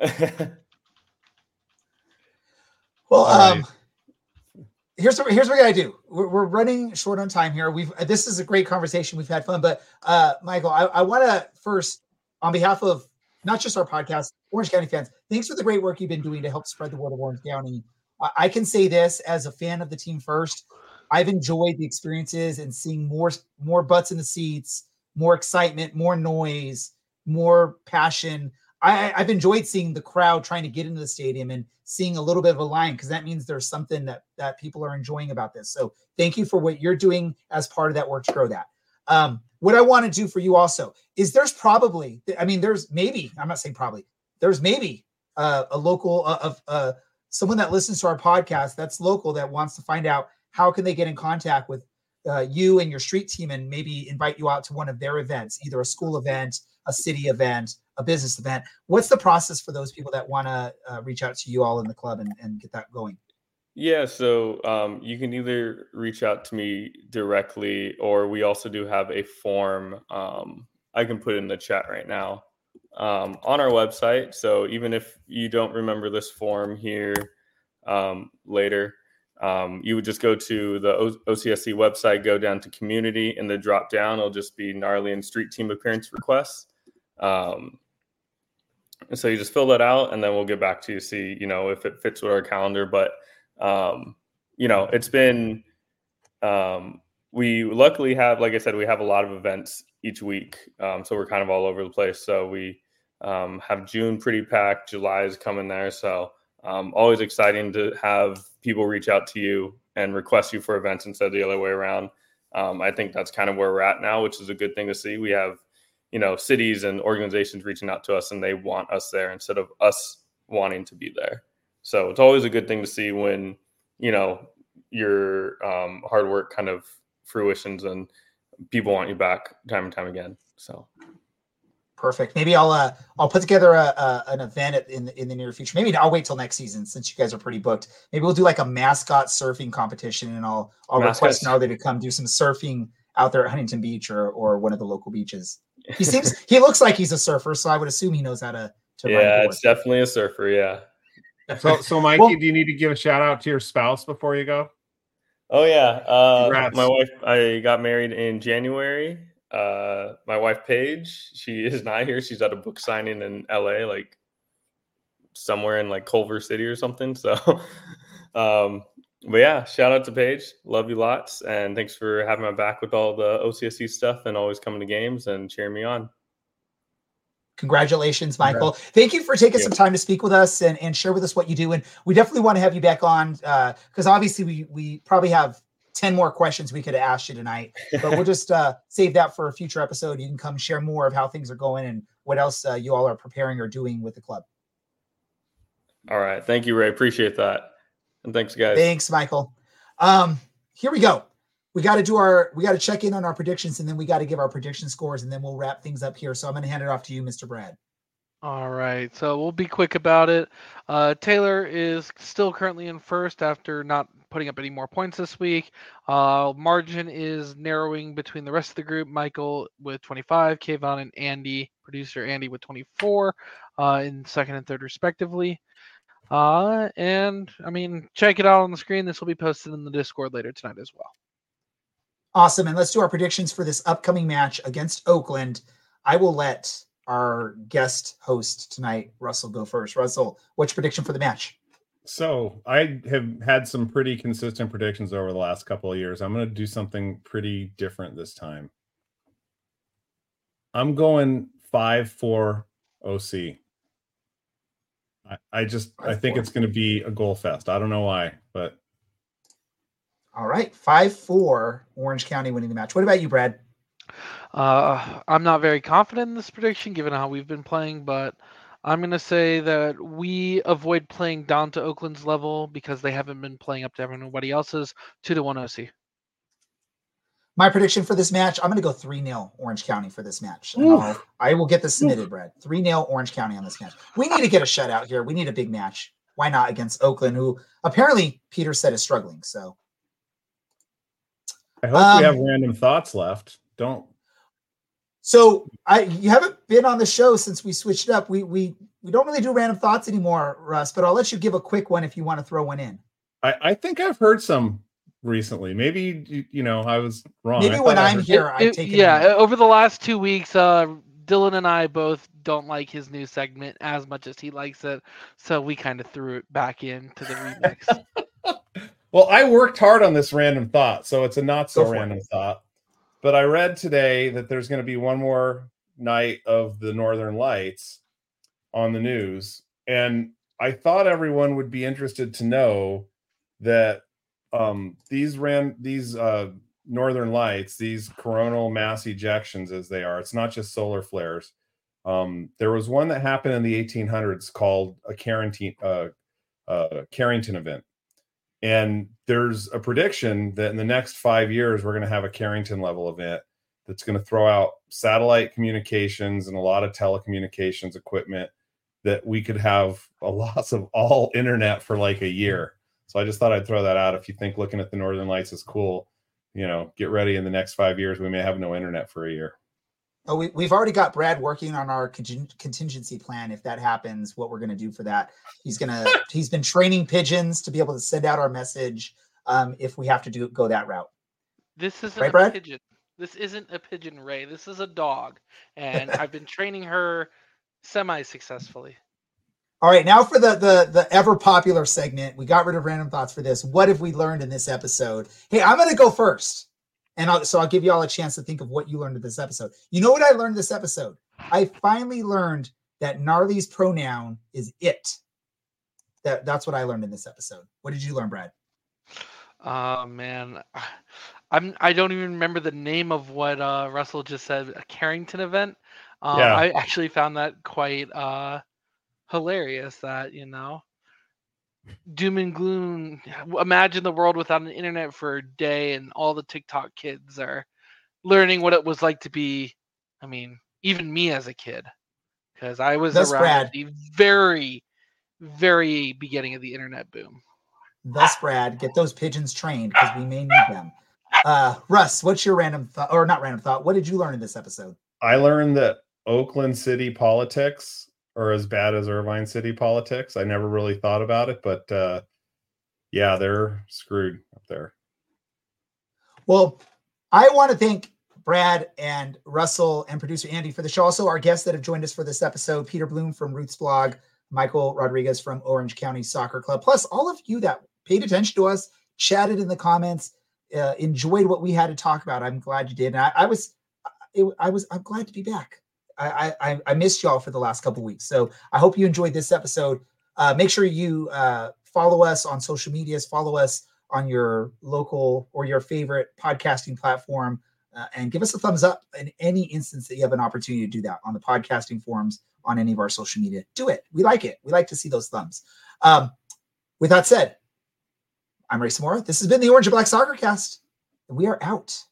Speaker 1: Well,
Speaker 3: All
Speaker 1: um,
Speaker 3: right.
Speaker 1: here's what here's what we gotta do. We're, we're running short on time here. We've this is a great conversation. We've had fun, but uh, Michael, I, I want to first, on behalf of not just our podcast, Orange County fans, thanks for the great work you've been doing to help spread the word of Orange County. I, I can say this as a fan of the team first. I've enjoyed the experiences and seeing more more butts in the seats, more excitement, more noise, more passion. I, I've enjoyed seeing the crowd trying to get into the stadium and seeing a little bit of a line because that means there's something that that people are enjoying about this. So thank you for what you're doing as part of that work to grow that. Um, what I want to do for you also is there's probably, I mean, there's maybe, I'm not saying probably, there's maybe uh, a local uh, of uh, someone that listens to our podcast that's local that wants to find out how can they get in contact with uh, you and your street team and maybe invite you out to one of their events, either a school event, a city event, a business event. What's the process for those people that want to uh, reach out to you all in the club and, and get that going?
Speaker 5: Yeah, so um, you can either reach out to me directly, or we also do have a form. Um, I can put it in the chat right now um, on our website. So even if you don't remember this form here um, later, um, you would just go to the o- OCSC website, go down to community, and the drop down it'll just be Gnarly and Street Team appearance requests. Um, and so you just fill that out, and then we'll get back to you, see, you know, if it fits with our calendar. But Um, you know, it's been, um, we luckily have, like I said, we have a lot of events each week. Um, so we're kind of all over the place. So we um, have June pretty packed. July is coming there. So um, always exciting to have people reach out to you and request you for events instead of the other way around. Um, I think that's kind of where we're at now, which is a good thing to see. We have, you know, cities and organizations reaching out to us and they want us there instead of us wanting to be there. So it's always a good thing to see when, you know, your um, hard work kind of fruitions and people want you back time and time again. So
Speaker 1: perfect. Maybe I'll uh, I'll put together a, a an event at, in the, in the near future. Maybe I'll wait till next season since you guys are pretty booked. Maybe we'll do like a mascot surfing competition, and I'll I'll
Speaker 5: Mascots.
Speaker 1: request Gnarly to come do some surfing out there at Huntington Beach or or one of the local beaches. He seems he looks like he's a surfer, so I would assume he knows how to. to ride
Speaker 5: yeah,
Speaker 1: board.
Speaker 5: it's definitely a surfer. Yeah.
Speaker 3: So, so Mikey,
Speaker 1: Well-
Speaker 3: do you need to give a shout out to your spouse before you go?
Speaker 5: Oh yeah. Uh,
Speaker 3: Congrats.
Speaker 5: my wife, I got married in January uh, my wife Paige. She is not here. She's at a book signing in L A, like somewhere in like Culver City or something. So, um, but yeah, shout out to Paige. Love you lots, and thanks for having my back with all the O C S C stuff and always coming to games and cheering me on.
Speaker 1: Congratulations, Michael. Thank you for taking
Speaker 5: Yeah.
Speaker 1: some time to speak with us and, and share with us what you do. And we definitely want to have you back on because uh, obviously we we probably have ten more questions we could have asked you tonight, but we'll just uh, save that for a future episode. You can come share more of how things are going and what else uh, you all are preparing or doing with the club.
Speaker 5: All right. Thank you, Ray. Appreciate that. And thanks, guys.
Speaker 1: Thanks, Michael. Um, here we go. We got to do our, we got to check in on our predictions, and then we got to give our prediction scores, and then we'll wrap things up here. So I'm going to hand it off to you, Mister Brad.
Speaker 2: All right, so we'll be quick about it. Uh, Taylor is still currently in first after not putting up any more points this week. Uh, margin is narrowing between the rest of the group. Michael with twenty-five, Kayvon and Andy, producer Andy with twenty-four, uh, in second and third respectively. Uh, and I mean, check it out on the screen. This will be posted in the Discord later tonight as well.
Speaker 1: Awesome. And let's do our predictions for this upcoming match against Oakland. I will let our guest host tonight, Russell, go first. Russell, what's your prediction for the match?
Speaker 3: So I have had some pretty consistent predictions over the last couple of years. I'm going to do something pretty different this time. I'm going five four O C. I, I just, I think it's going to be a goal fest. I don't know why, but.
Speaker 1: All right. five four, Orange County winning the match. What about you, Brad?
Speaker 2: Uh, I'm not very confident in this prediction given how we've been playing, but I'm going to say that we avoid playing down to Oakland's level because they haven't been playing up to everybody else's. two to one O C.
Speaker 1: My prediction for this match, I'm going to go three nil Orange County for this match. And I'll, I will get this submitted, Brad. three nil Orange County on this match. We need to get a shutout here. We need a big match. Why not against Oakland, who apparently Peter said is struggling. So
Speaker 3: I hope
Speaker 1: um,
Speaker 3: we have random thoughts left. Don't.
Speaker 1: So I, you haven't been on the show since we switched it up. We we we don't really do random thoughts anymore, Russ. But I'll let you give a quick one if you want to throw one in.
Speaker 3: I, I think I've heard some recently. Maybe you, you know I was wrong.
Speaker 1: Maybe
Speaker 3: I
Speaker 1: when
Speaker 3: I
Speaker 1: I'm
Speaker 3: heard-
Speaker 1: here,
Speaker 2: It-
Speaker 1: I
Speaker 2: it-
Speaker 1: take it.
Speaker 2: yeah,
Speaker 1: in.
Speaker 2: over the last two weeks, uh, Dylan and I both don't like his new segment as much as he likes it, so we kind of threw it back into the remix.
Speaker 3: Well, I worked hard on this random thought, so it's a not
Speaker 1: Go
Speaker 3: so
Speaker 1: for
Speaker 3: random thought. But I read today that there's going to be one more night of the Northern Lights on the news, and I thought everyone would be interested to know that um, these ran these uh, Northern Lights, these coronal mass ejections, as they are. It's not just solar flares. Um, there was one that happened in the eighteen hundreds called a Carrington uh, uh, Carrington event. And there's a prediction that in the next five years, we're going to have a Carrington level event that's going to throw out satellite communications and a lot of telecommunications equipment that we could have a loss of all internet for like a year. So I just thought I'd throw that out. If you think looking at the Northern Lights is cool, you know, get ready. In the next five years, we may have no internet for a year.
Speaker 1: Oh, we, we've already got Brad working on our contin- contingency plan. If that happens, what we're going to do for that. He's going to, he's been training pigeons to be able to send out our message um, if we have to do go that route.
Speaker 2: This isn't
Speaker 1: Right,
Speaker 2: a
Speaker 1: Brad?
Speaker 2: pigeon. This isn't a pigeon, Ray. This is a dog, and I've been training her semi-successfully.
Speaker 1: All right, now for the the the ever popular segment. We got rid of random thoughts for this. What have we learned in this episode? Hey, I'm going to go first. And I'll, so I'll give you all a chance to think of what you learned in this episode. You know what I learned this episode? I finally learned that Gnarly's pronoun is it. That, that's what I learned in this episode. What did you learn, Brad?
Speaker 2: Oh man, I'm I don't even remember the name of what uh, Russell just said. A Carrington event. Um,
Speaker 3: Yeah.
Speaker 2: I actually found that quite uh, hilarious. That you know, doom and gloom. Imagine the world without an internet for a day, and all the TikTok kids are learning what it was like to be. I mean, even me as a kid, because I was
Speaker 1: Thus,
Speaker 2: around
Speaker 1: Brad.
Speaker 2: at the very, very beginning of the internet boom.
Speaker 1: Thus, Brad, get those pigeons trained because we may need them. Uh, Russ, what's your random thought, or not random thought? What did you learn in this episode?
Speaker 3: I learned that Oakland City politics are as bad as Irvine City politics. I never really thought about it, but uh, yeah, they're screwed up there.
Speaker 1: Well, I want to thank Brad and Russell and producer Andy for the show. Also, our guests that have joined us for this episode, Peter Bloom from Roots Blog, Michael Rodriguez from Orange County Soccer Club, plus all of you that paid attention to us, chatted in the comments, uh, enjoyed what we had to talk about. I'm glad you did. And I, I was, it, I was, I'm glad to be back. I, I, I missed y'all for the last couple of weeks. So I hope you enjoyed this episode. Uh, make sure you uh, follow us on social medias, follow us on your local or your favorite podcasting platform, uh, and give us a thumbs up in any instance that you have an opportunity to do that on the podcasting forums, on any of our social media. Do it. We like it. We like to see those thumbs. Um, with that said, I'm Ray Samora. This has been the Orange and Black Soccer Cast, and we are out.